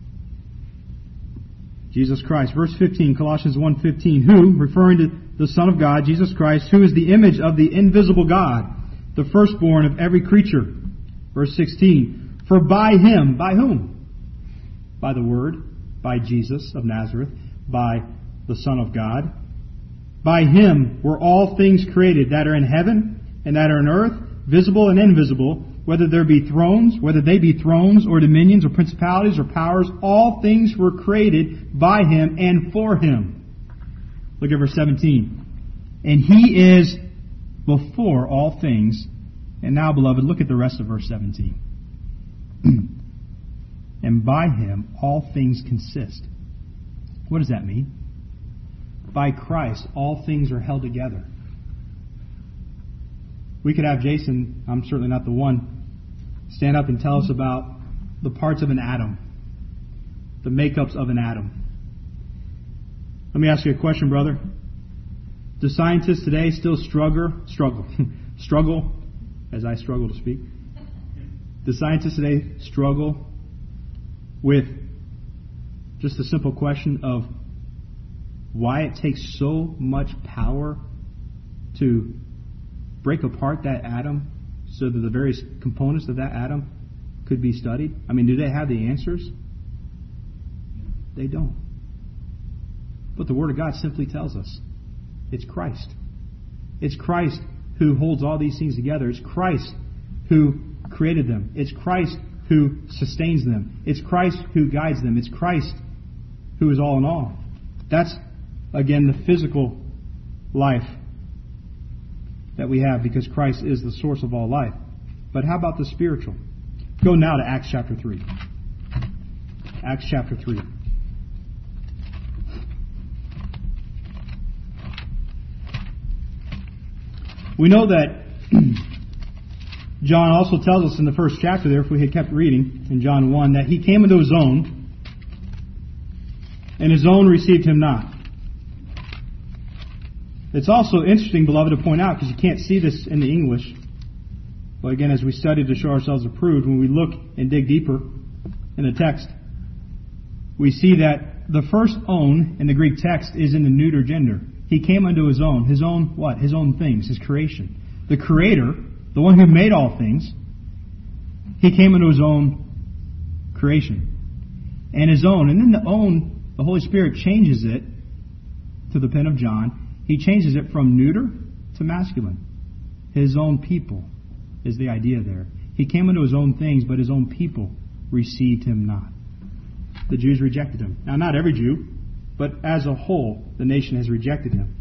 Jesus Christ. Verse fifteen, Colossians one fifteen. Who, referring to the Son of God, Jesus Christ, who is the image of the invisible God, the firstborn of every creature. Verse sixteen. For by him, by whom? By the Word, by Jesus of Nazareth, by the Son of God. By him were all things created that are in heaven and that are in earth, visible and invisible, whether there be thrones, whether they be thrones or dominions or principalities or powers, all things were created by him and for him. Look at verse seventeen. And he is before all things. And now, beloved, look at the rest of verse seventeen. And by him all things consist. What does that mean? By Christ all things are held together. We could have Jason, I'm certainly not the one, stand up and tell us about the parts of an atom, the makeups of an atom. Let me ask you a question, brother. Do scientists today still struggle, struggle, struggle, as I struggle to speak? Do scientists today struggle with just the simple question of why it takes so much power to break apart that atom so that the various components of that atom could be studied? I mean, do they have the answers? They don't. But the Word of God simply tells us it's Christ. It's Christ who holds all these things together. It's Christ who created them. It's Christ who sustains them. It's Christ who guides them. It's Christ who is all in all. That's, again, the physical life that we have, because Christ is the source of all life. But how about the spiritual? Go now to Acts chapter three. Acts chapter three. We know that John also tells us in the first chapter there, if we had kept reading in John one, that he came into his own, and his own received him not. It's also interesting, beloved, to point out, because you can't see this in the English, but again, as we study to show ourselves approved, when we look and dig deeper in the text, we see that the first own in the Greek text is in the neuter gender. He came unto his own. His own what? His own things, his creation. The Creator, the one who made all things, he came into his own creation. And his own. And then the own, the Holy Spirit changes it to the pen of John. He changes it from neuter to masculine. His own people is the idea there. He came into his own things, but his own people received him not. The Jews rejected him. Now, not every Jew, but as a whole, the nation has rejected him.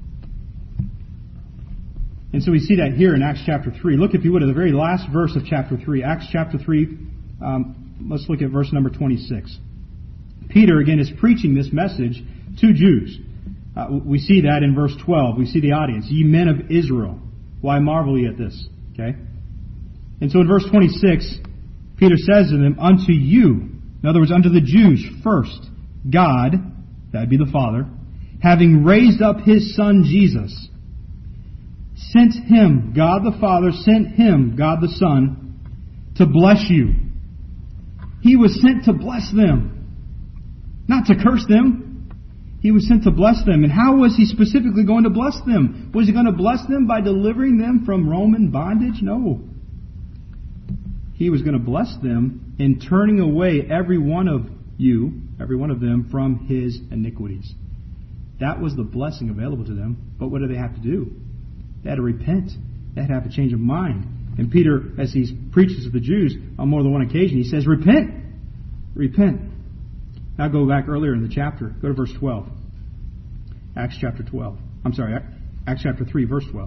And so we see that here in Acts chapter three. Look, if you would, at the very last verse of chapter three. Acts chapter three, um, let's look at verse number twenty-six. Peter, again, is preaching this message to Jews. Uh, we see that in verse twelve. We see the audience. Ye men of Israel, why marvel ye at this? Okay? And so in verse twenty-six, Peter says to them, unto you, in other words, unto the Jews first, God, that'd be the Father, having raised up his Son Jesus, sent him, God the Father sent him, God the Son, to bless you. He was sent to bless them, not to curse them. He was sent to bless them. And how was he specifically going to bless them? Was he going to bless them by delivering them from Roman bondage? No. He was going to bless them in turning away every one of you, every one of them, from his iniquities. That was the blessing available to them. But what do they have to do? They had to repent. They had to have a change of mind. And Peter, as he preaches to the Jews on more than one occasion, he says, repent. Repent. Now go back earlier in the chapter. Go to verse twelve. Acts chapter twelve. I'm sorry, Acts chapter three, verse twelve.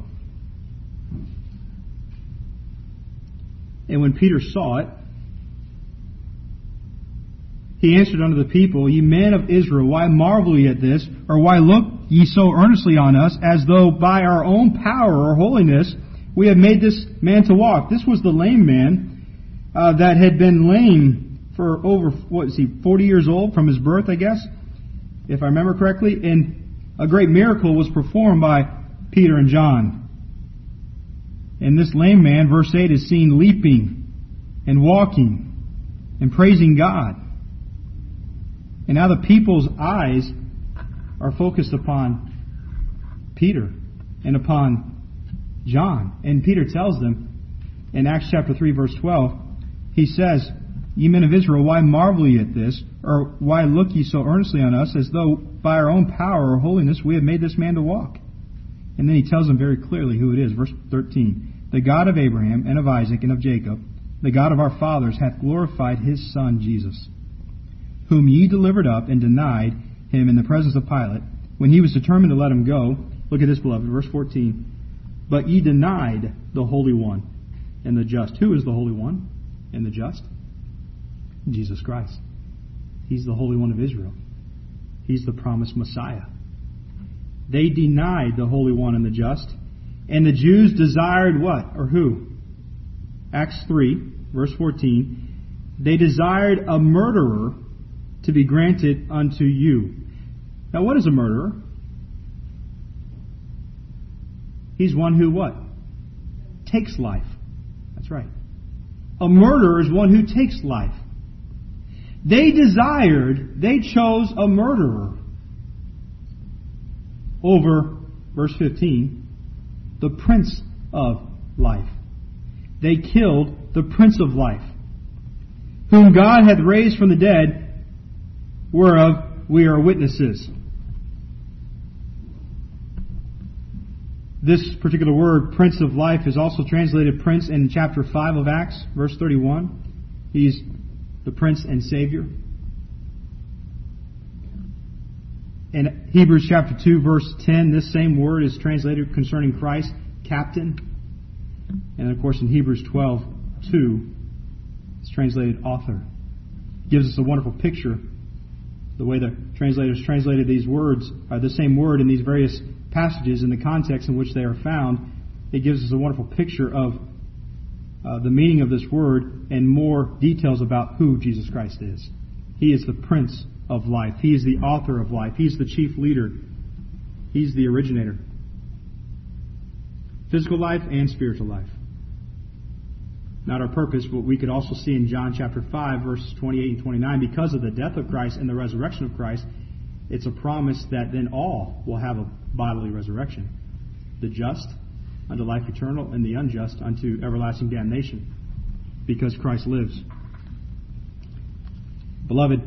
And when Peter saw it, he answered unto the people, Ye men of Israel, why marvel ye at this? Or why look ye so earnestly on us, as though by our own power or holiness we have made this man to walk? This was the lame man uh, that had been lame for over, what is he, forty years old from his birth, I guess, if I remember correctly. And a great miracle was performed by Peter and John. And this lame man, verse eight, is seen leaping and walking and praising God. And now the people's eyes are focused upon Peter and upon John. And Peter tells them in Acts chapter three, verse twelve, he says, Ye men of Israel, why marvel ye at this? Or why look ye so earnestly on us, as though by our own power or holiness we have made this man to walk? And then he tells them very clearly who it is. Verse thirteen. The God of Abraham and of Isaac and of Jacob, the God of our fathers, hath glorified his Son Jesus, whom ye delivered up and denied him in the presence of Pilate, when he was determined to let him go. Look at this, beloved, verse fourteen. But ye denied the Holy One and the just. Who is the Holy One and the just? Jesus Christ. He's the Holy One of Israel. He's the promised Messiah. They denied the Holy One and the just. And the Jews desired what? Or who? Acts three, verse fourteen. They desired a murderer to be granted unto you. Now what is a murderer? He's one who what? Takes life. That's right. A murderer is one who takes life. They desired, they chose a murderer. over, verse fifteen, the Prince of Life. They killed the Prince of Life, whom God hath raised from the dead, whereof we are witnesses. This particular word, Prince of Life, is also translated Prince in chapter five of Acts, verse thirty-one. He's the Prince and Savior. In Hebrews chapter two, verse ten, this same word is translated concerning Christ, Captain. And of course in Hebrews twelve, two, it's translated Author. It gives us a wonderful picture. The way the translators translated these words, are the same word in these various passages in the context in which they are found. It gives us a wonderful picture of uh, the meaning of this word and more details about who Jesus Christ is. He is the Prince of Life. He is the author of life. He's the chief leader. He's the originator. Physical life and spiritual life. Not our purpose, but we could also see in John chapter five, verses twenty-eight and twenty-nine, because of the death of Christ and the resurrection of Christ, it's a promise that then all will have a bodily resurrection. The just unto life eternal, and the unjust unto everlasting damnation, because Christ lives. Beloved,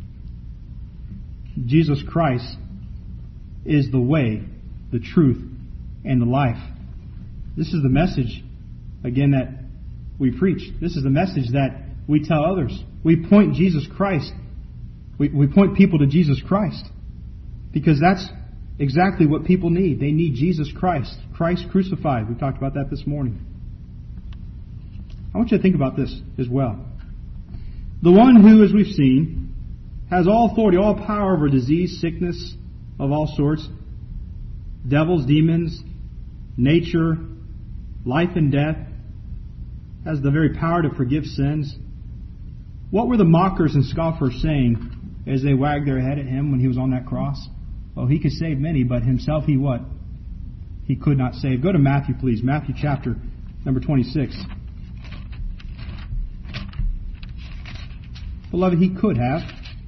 Jesus Christ is the way, the truth, and the life. This is the message, again, that we preach. This is the message that we tell others. We point Jesus Christ. We, we point people to Jesus Christ. Because that's exactly what people need. They need Jesus Christ. Christ crucified. We talked about that this morning. I want you to think about this as well. The one who, as we've seen, has all authority, all power over disease, sickness of all sorts, devils, demons, nature, life and death, has the very power to forgive sins. What were the mockers and scoffers saying as they wagged their head at him when he was on that cross? Oh, he could save many, but himself he what? He could not save. Go to Matthew, please. Matthew chapter number twenty-six. Beloved, he could have.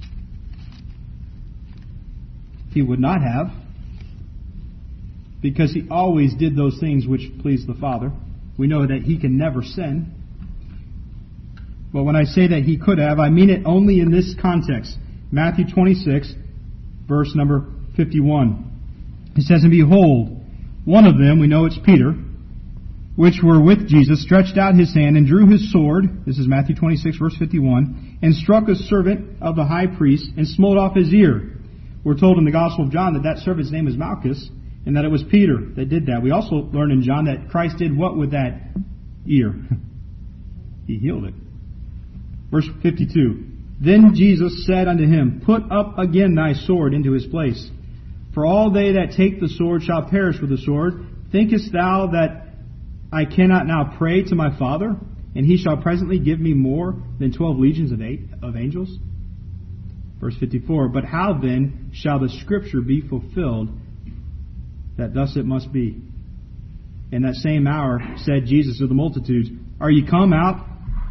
He would not have. Because he always did those things which pleased the Father. We know that he can never sin. But when I say that he could have, I mean it only in this context. Matthew twenty-six, verse number fifty-one. It says, "And behold, one of them," we know it's Peter, "which were with Jesus, stretched out his hand and drew his sword," this is Matthew twenty-six, verse fifty-one, "and struck a servant of the high priest and smote off his ear." We're told in the Gospel of John that that servant's name is Malchus, and that it was Peter that did that. We also learn in John that Christ did what with that ear? He healed it. Verse fifty-two. "Then Jesus said unto him, Put up again thy sword into his place. For all they that take the sword shall perish with the sword. Thinkest thou that I cannot now pray to my Father, and he shall presently give me more than twelve legions of, eight, of angels?" Verse fifty-four. "But how then shall the scripture be fulfilled, that thus it must be? In that same hour said Jesus to the multitudes, Are ye come out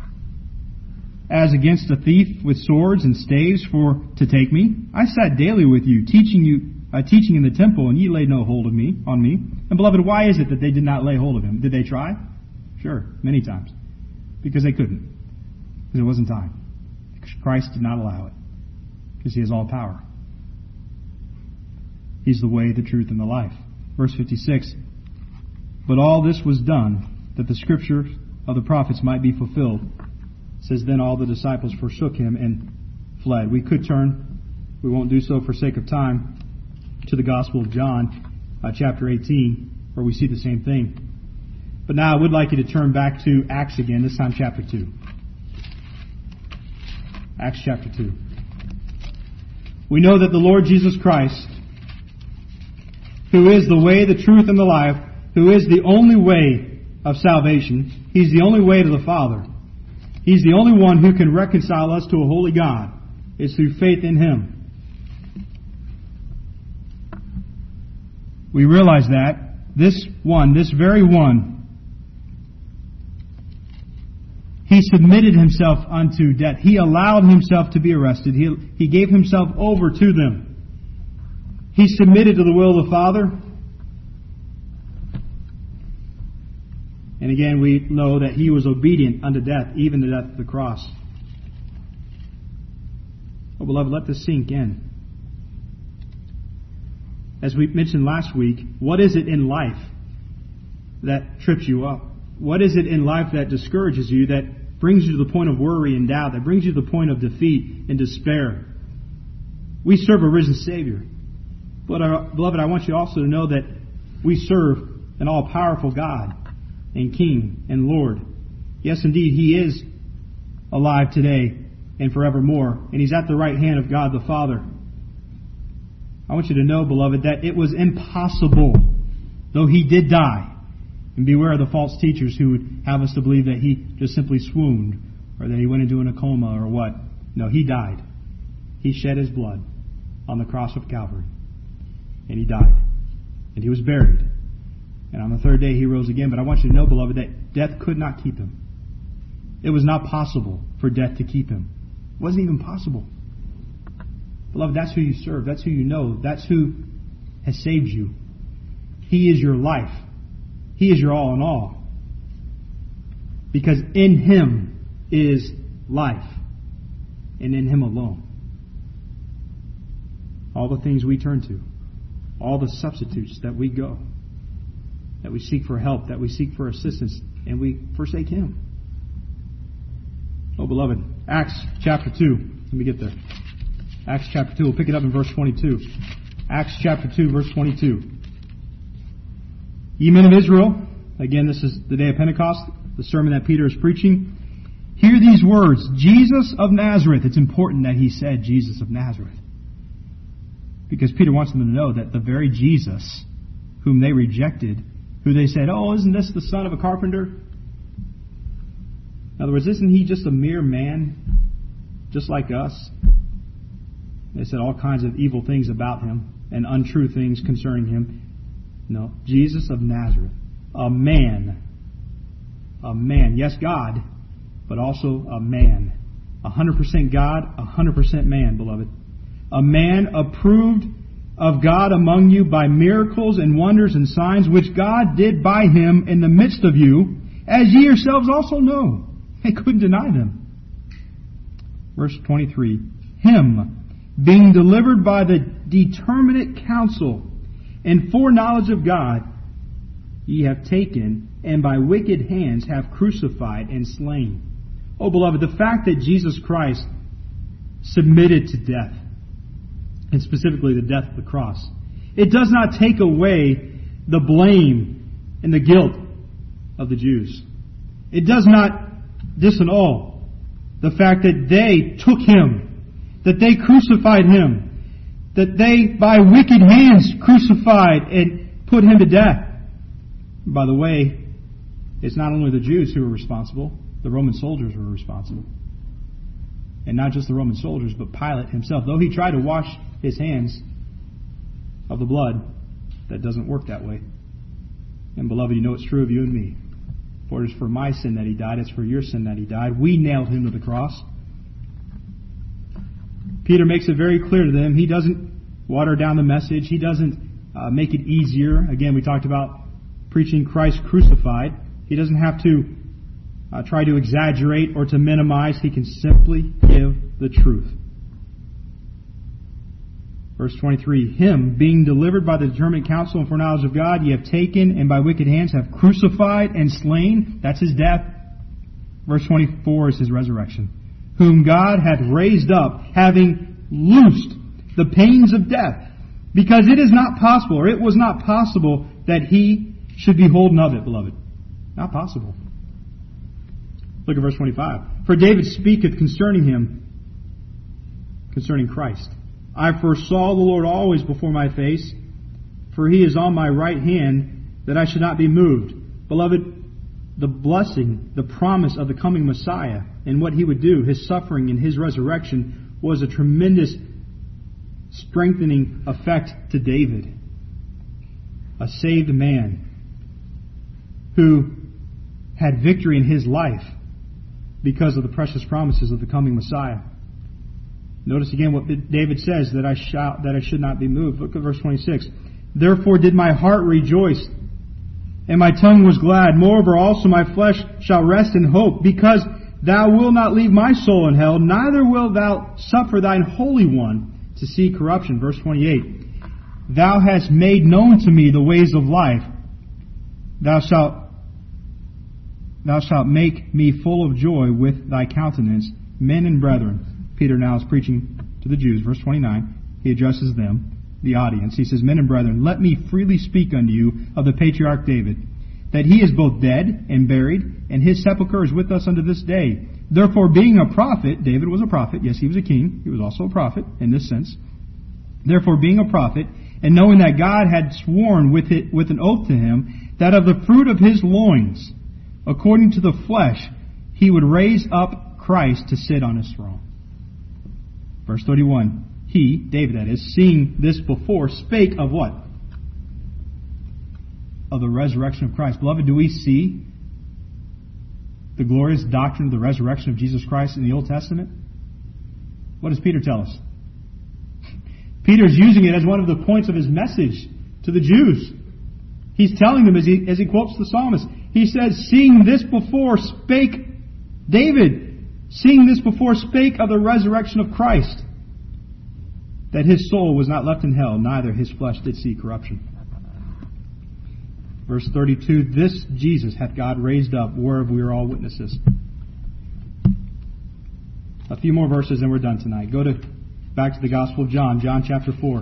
as against a thief with swords and staves for to take me? I sat daily with you, teaching you, uh, teaching in the temple, and ye laid no hold of me, on me. And beloved, why is it that they did not lay hold of him? Did they try? Sure, many times. Because they couldn't. Because it wasn't time. Because Christ did not allow it. Because he has all power. He's the way, the truth, and the life. Verse fifty-six. "But all this was done, that the scripture of the prophets might be fulfilled." It says, "Then all the disciples forsook him and fled." We could turn, we won't do so for sake of time, to the Gospel of John, uh, chapter eighteen, where we see the same thing. But now I would like you to turn back to Acts again, this time chapter two. Acts chapter two. We know that the Lord Jesus Christ, who is the way, the truth, and the life, who is the only way of salvation, he's the only way to the Father. He's the only one who can reconcile us to a holy God. It's through faith in him. We realize that this one, this very one, he submitted himself unto death. He allowed himself to be arrested. He, he gave himself over to them. He submitted to the will of the Father. And again, we know that He was obedient unto death, even the death of the cross. Oh, beloved, let this sink in. As we mentioned last week, what is it in life that trips you up? What is it in life that discourages you, that brings you to the point of worry and doubt, that brings you to the point of defeat and despair? We serve a risen Savior. But, our, beloved, I want you also to know that we serve an all-powerful God and King and Lord. Yes, indeed, He is alive today and forevermore, and He's at the right hand of God the Father. I want you to know, beloved, that it was impossible, though He did die. And beware of the false teachers who would have us to believe that He just simply swooned, or that He went into a coma, or what. No, He died. He shed His blood on the cross of Calvary. And He died. And He was buried. And on the third day He rose again. But I want you to know, beloved, that death could not keep Him. It was not possible for death to keep Him. It wasn't even possible. Beloved, that's who you serve. That's who you know. That's who has saved you. He is your life. He is your all in all. Because in Him is life. And in Him alone. All the things we turn to. All the substitutes that we go. That we seek for help. That we seek for assistance. And we forsake Him. Oh, beloved. Acts chapter two. Let me get there. Acts chapter two. We'll pick it up in verse twenty-two. Acts chapter two, verse twenty-two. Ye men of Israel, again, this is the day of Pentecost, the sermon that Peter is preaching. Hear these words, Jesus of Nazareth. It's important that he said Jesus of Nazareth. Because Peter wants them to know that the very Jesus whom they rejected, who they said, oh, isn't this the son of a carpenter? In other words, isn't He just a mere man, just like us? They said all kinds of evil things about Him and untrue things concerning Him. No, Jesus of Nazareth, a man, a man, yes, God, but also a man, a hundred percent God, a hundred percent man, beloved, a man approved of God among you by miracles and wonders and signs which God did by Him in the midst of you, as ye yourselves also know. They couldn't deny them. Verse twenty-three, Him being delivered by the determinate counsel and foreknowledge of God, ye have taken, and by wicked hands have crucified and slain. Oh, beloved, the fact that Jesus Christ submitted to death, and specifically the death of the cross, it does not take away the blame and the guilt of the Jews. It does not disannul the fact that they took Him, that they crucified Him, that they, by wicked hands, crucified and put Him to death. By the way, it's not only the Jews who were responsible, the Roman soldiers were responsible. And not just the Roman soldiers, but Pilate himself. Though he tried to wash his hands of the blood, that doesn't work that way. And beloved, you know it's true of you and me. For it is for my sin that He died, it's for your sin that He died. We nailed Him to the cross. Peter makes it very clear to them. He doesn't water down the message. He doesn't uh, make it easier. Again, we talked about preaching Christ crucified. He doesn't have to uh, try to exaggerate or to minimize. He can simply give the truth. Verse twenty-three, Him being delivered by the determinate counsel and foreknowledge of God, ye have taken, and by wicked hands have crucified and slain. That's His death. Verse twenty-four is His resurrection. Whom God hath raised up, having loosed the pains of death. Because it is not possible, or it was not possible, that He should be holden of it, beloved. Not possible. Look at verse twenty-five. For David speaketh concerning Him, concerning Christ. I foresaw the Lord always before my face, for He is on my right hand, that I should not be moved. Beloved, the blessing, the promise of the coming Messiah, and what He would do, His suffering and His resurrection, was a tremendous strengthening effect to David. A saved man who had victory in his life because of the precious promises of the coming Messiah. Notice again what David says, that I shall, that I should not be moved. Look at verse twenty-six. Therefore did my heart rejoice, and my tongue was glad. Moreover also my flesh shall rest in hope, because thou wilt not leave my soul in hell, neither wilt thou suffer thine Holy One to see corruption. Verse twenty-eight. Thou hast made known to me the ways of life. Thou shalt, thou shalt make me full of joy with thy countenance. Men and brethren. Peter now is preaching to the Jews. Verse twenty-nine. He addresses them, the audience. He says, Men and brethren, let me freely speak unto you of the patriarch David, that he is both dead and buried, and his sepulchre is with us unto this day. Therefore, being a prophet, David was a prophet. Yes, he was a king. He was also a prophet in this sense. Therefore, being a prophet, and knowing that God had sworn with it with an oath to him, that of the fruit of his loins, according to the flesh, he would raise up Christ to sit on his throne. Verse thirty-one. He, David that is, seeing this before, spake of what? Of the resurrection of Christ. Beloved, do we see the glorious doctrine of the resurrection of Jesus Christ in the Old Testament? What does Peter tell us? Peter's using it as one of the points of his message to the Jews. He's telling them, as he, as he quotes the psalmist, he says, seeing this before spake David, seeing this before spake of the resurrection of Christ, that his soul was not left in hell, neither his flesh did see corruption. Verse thirty-two, this Jesus hath God raised up, whereof we are all witnesses. A few more verses and we're done tonight. Go to back to the Gospel of John, John chapter four.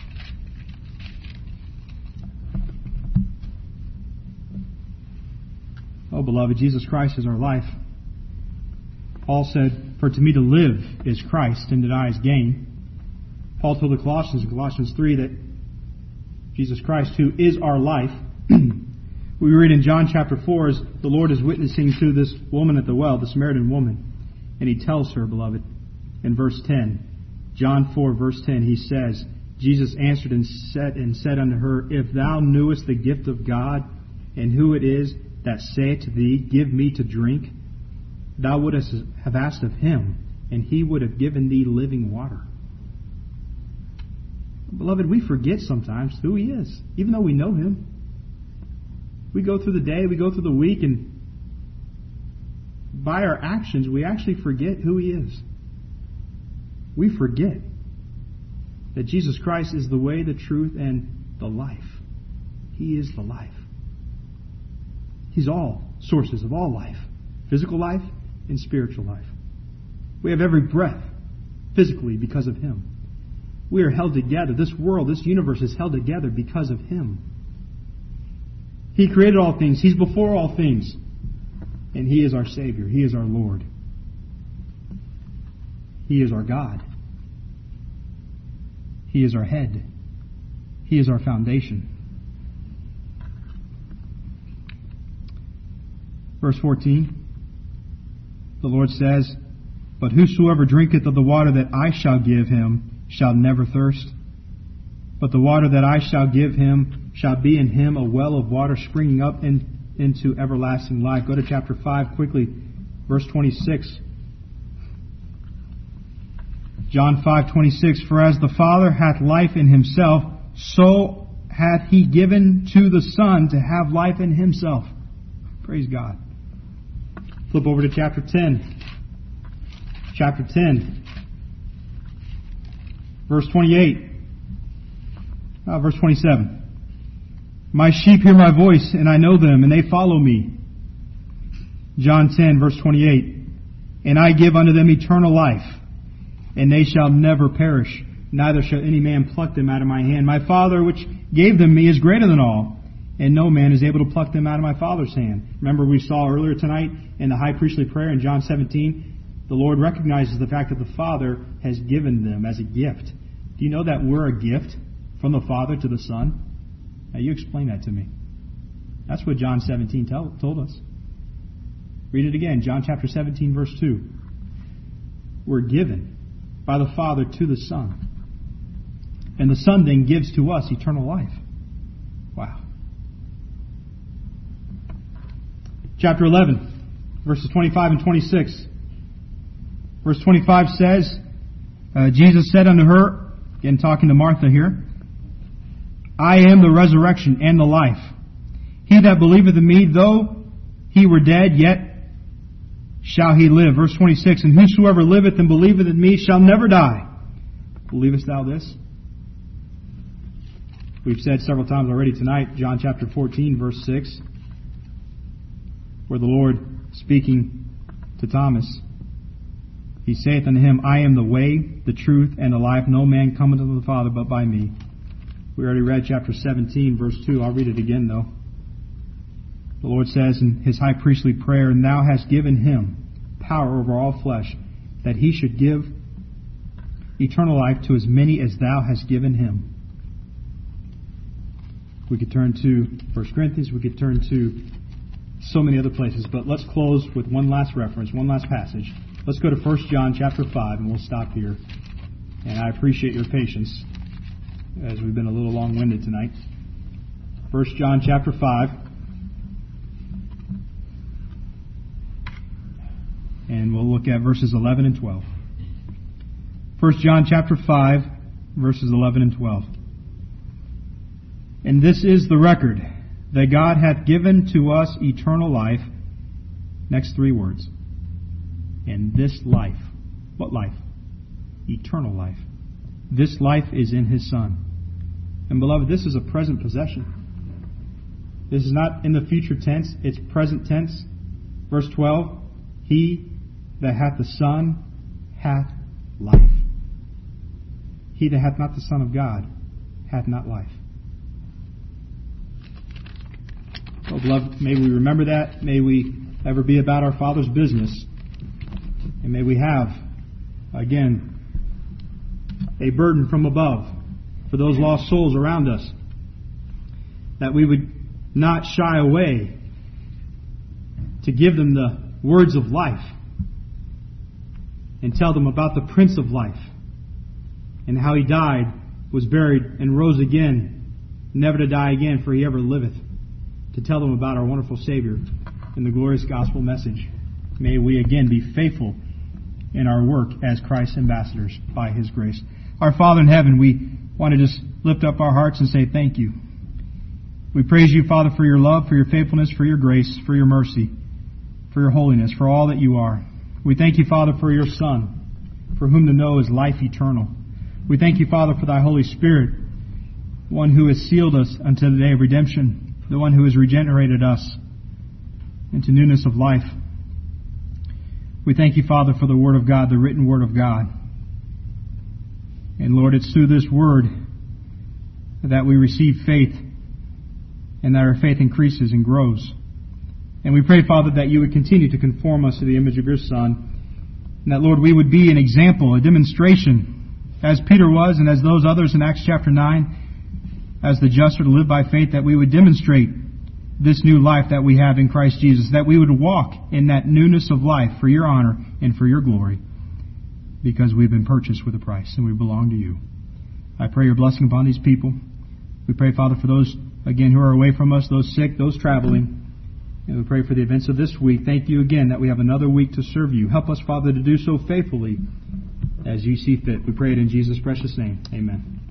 Oh, beloved, Jesus Christ is our life. Paul said, for to me to live is Christ, and to die is gain. Paul told the Colossians in Colossians three that Jesus Christ, who is our life, we read in John chapter four as the Lord is witnessing to this woman at the well, the Samaritan woman, and he tells her, beloved, in verse ten, John four verse ten, he says, Jesus answered and said, and said unto her, if thou knewest the gift of God, and who it is that saith to thee, give me to drink, thou wouldst have asked of him, and he would have given thee living water. Beloved, we forget sometimes who he is, even though we know him. We go through the day, we go through the week, and by our actions, we actually forget who he is. We forget that Jesus Christ is the way, the truth, and the life. He is the life. He's all sources of all life. Physical life and spiritual life. We have every breath physically because of him. We are held together. This world, this universe is held together because of him. He created all things. He's before all things. And he is our Savior. He is our Lord. He is our God. He is our head. He is our foundation. Verse fourteen, the Lord says, but whosoever drinketh of the water that I shall give him shall never thirst. But the water that I shall give him shall be in him a well of water springing up in, into everlasting life. Go to chapter five quickly, verse twenty-six. John five twenty-six, for as the Father hath life in himself, so hath he given to the Son to have life in himself. Praise God. Flip over to chapter ten. Chapter ten. Verse twenty-eight. Uh, verse twenty-seven. My sheep hear my voice, and I know them, and they follow me. John ten, verse twenty-eight. And I give unto them eternal life, and they shall never perish, neither shall any man pluck them out of my hand. My Father which gave them me is greater than all, and no man is able to pluck them out of my Father's hand. Remember we saw earlier tonight in the high priestly prayer in John seventeen, the Lord recognizes the fact that the Father has given them as a gift. Do you know that we're a gift from the Father to the Son? Now you explain that to me. That's what John seventeen tell, told us. Read it again, John chapter seventeen, verse two. We're given by the Father to the Son. And the Son then gives to us eternal life. Wow. Chapter eleven, verses twenty-five and twenty-six. Verse twenty-five says, Uh, Jesus said unto her, again talking to Martha here, I am the resurrection and the life. He that believeth in me, though he were dead, yet shall he live. Verse twenty-six, and whosoever liveth and believeth in me shall never die. Believest thou this? We've said several times already tonight, John chapter fourteen, verse six, where the Lord speaking to Thomas, He saith unto him, I am the way, the truth, and the life. No man cometh unto the Father but by me. We already read chapter seventeen, verse two. I'll read it again, though. The Lord says in His high priestly prayer, and Thou hast given Him power over all flesh, that He should give eternal life to as many as Thou hast given Him. We could turn to First Corinthians. We could turn to so many other places. But let's close with one last reference, one last passage. Let's go to First John chapter five, and we'll stop here. And I appreciate your patience, as we've been a little long-winded tonight. First John chapter five. And we'll look at verses eleven and twelve. First John chapter five, verses eleven and twelve. And this is the record, that God hath given to us eternal life. Next three words. And this life. What life? Eternal life. This life is in His Son. And beloved, this is a present possession. This is not in the future tense, it's present tense. Verse twelve, He that hath the Son hath life. He that hath not the Son of God hath not life. Oh, beloved, may we remember that. May we ever be about our Father's business. And may we have, again, a burden from above for those lost souls around us. That we would not shy away to give them the words of life and tell them about the Prince of Life and how He died, was buried, and rose again, never to die again, for He ever liveth. To tell them about our wonderful Savior and the glorious gospel message. May we again be faithful in our work as Christ's ambassadors by His grace. Our Father in heaven, we want to just lift up our hearts and say thank you. We praise you, Father, for your love, for your faithfulness, for your grace, for your mercy, for your holiness, for all that you are. We thank you, Father, for your Son, for whom to know is life eternal. We thank you, Father, for thy Holy Spirit, one who has sealed us unto the day of redemption, the one who has regenerated us into newness of life. We thank you, Father, for the Word of God, the written Word of God. And Lord, it's through this Word that we receive faith, and that our faith increases and grows. And we pray, Father, that you would continue to conform us to the image of your Son, and that, Lord, we would be an example, a demonstration, as Peter was and as those others in Acts chapter nine, as the just are to live by faith, that we would demonstrate this new life that we have in Christ Jesus, that we would walk in that newness of life for your honor and for your glory, because we've been purchased with a price and we belong to you. I pray your blessing upon these people. We pray, Father, for those, again, who are away from us, those sick, those traveling. And we pray for the events of this week. Thank you again that we have another week to serve you. Help us, Father, to do so faithfully as you see fit. We pray it in Jesus' precious name. Amen.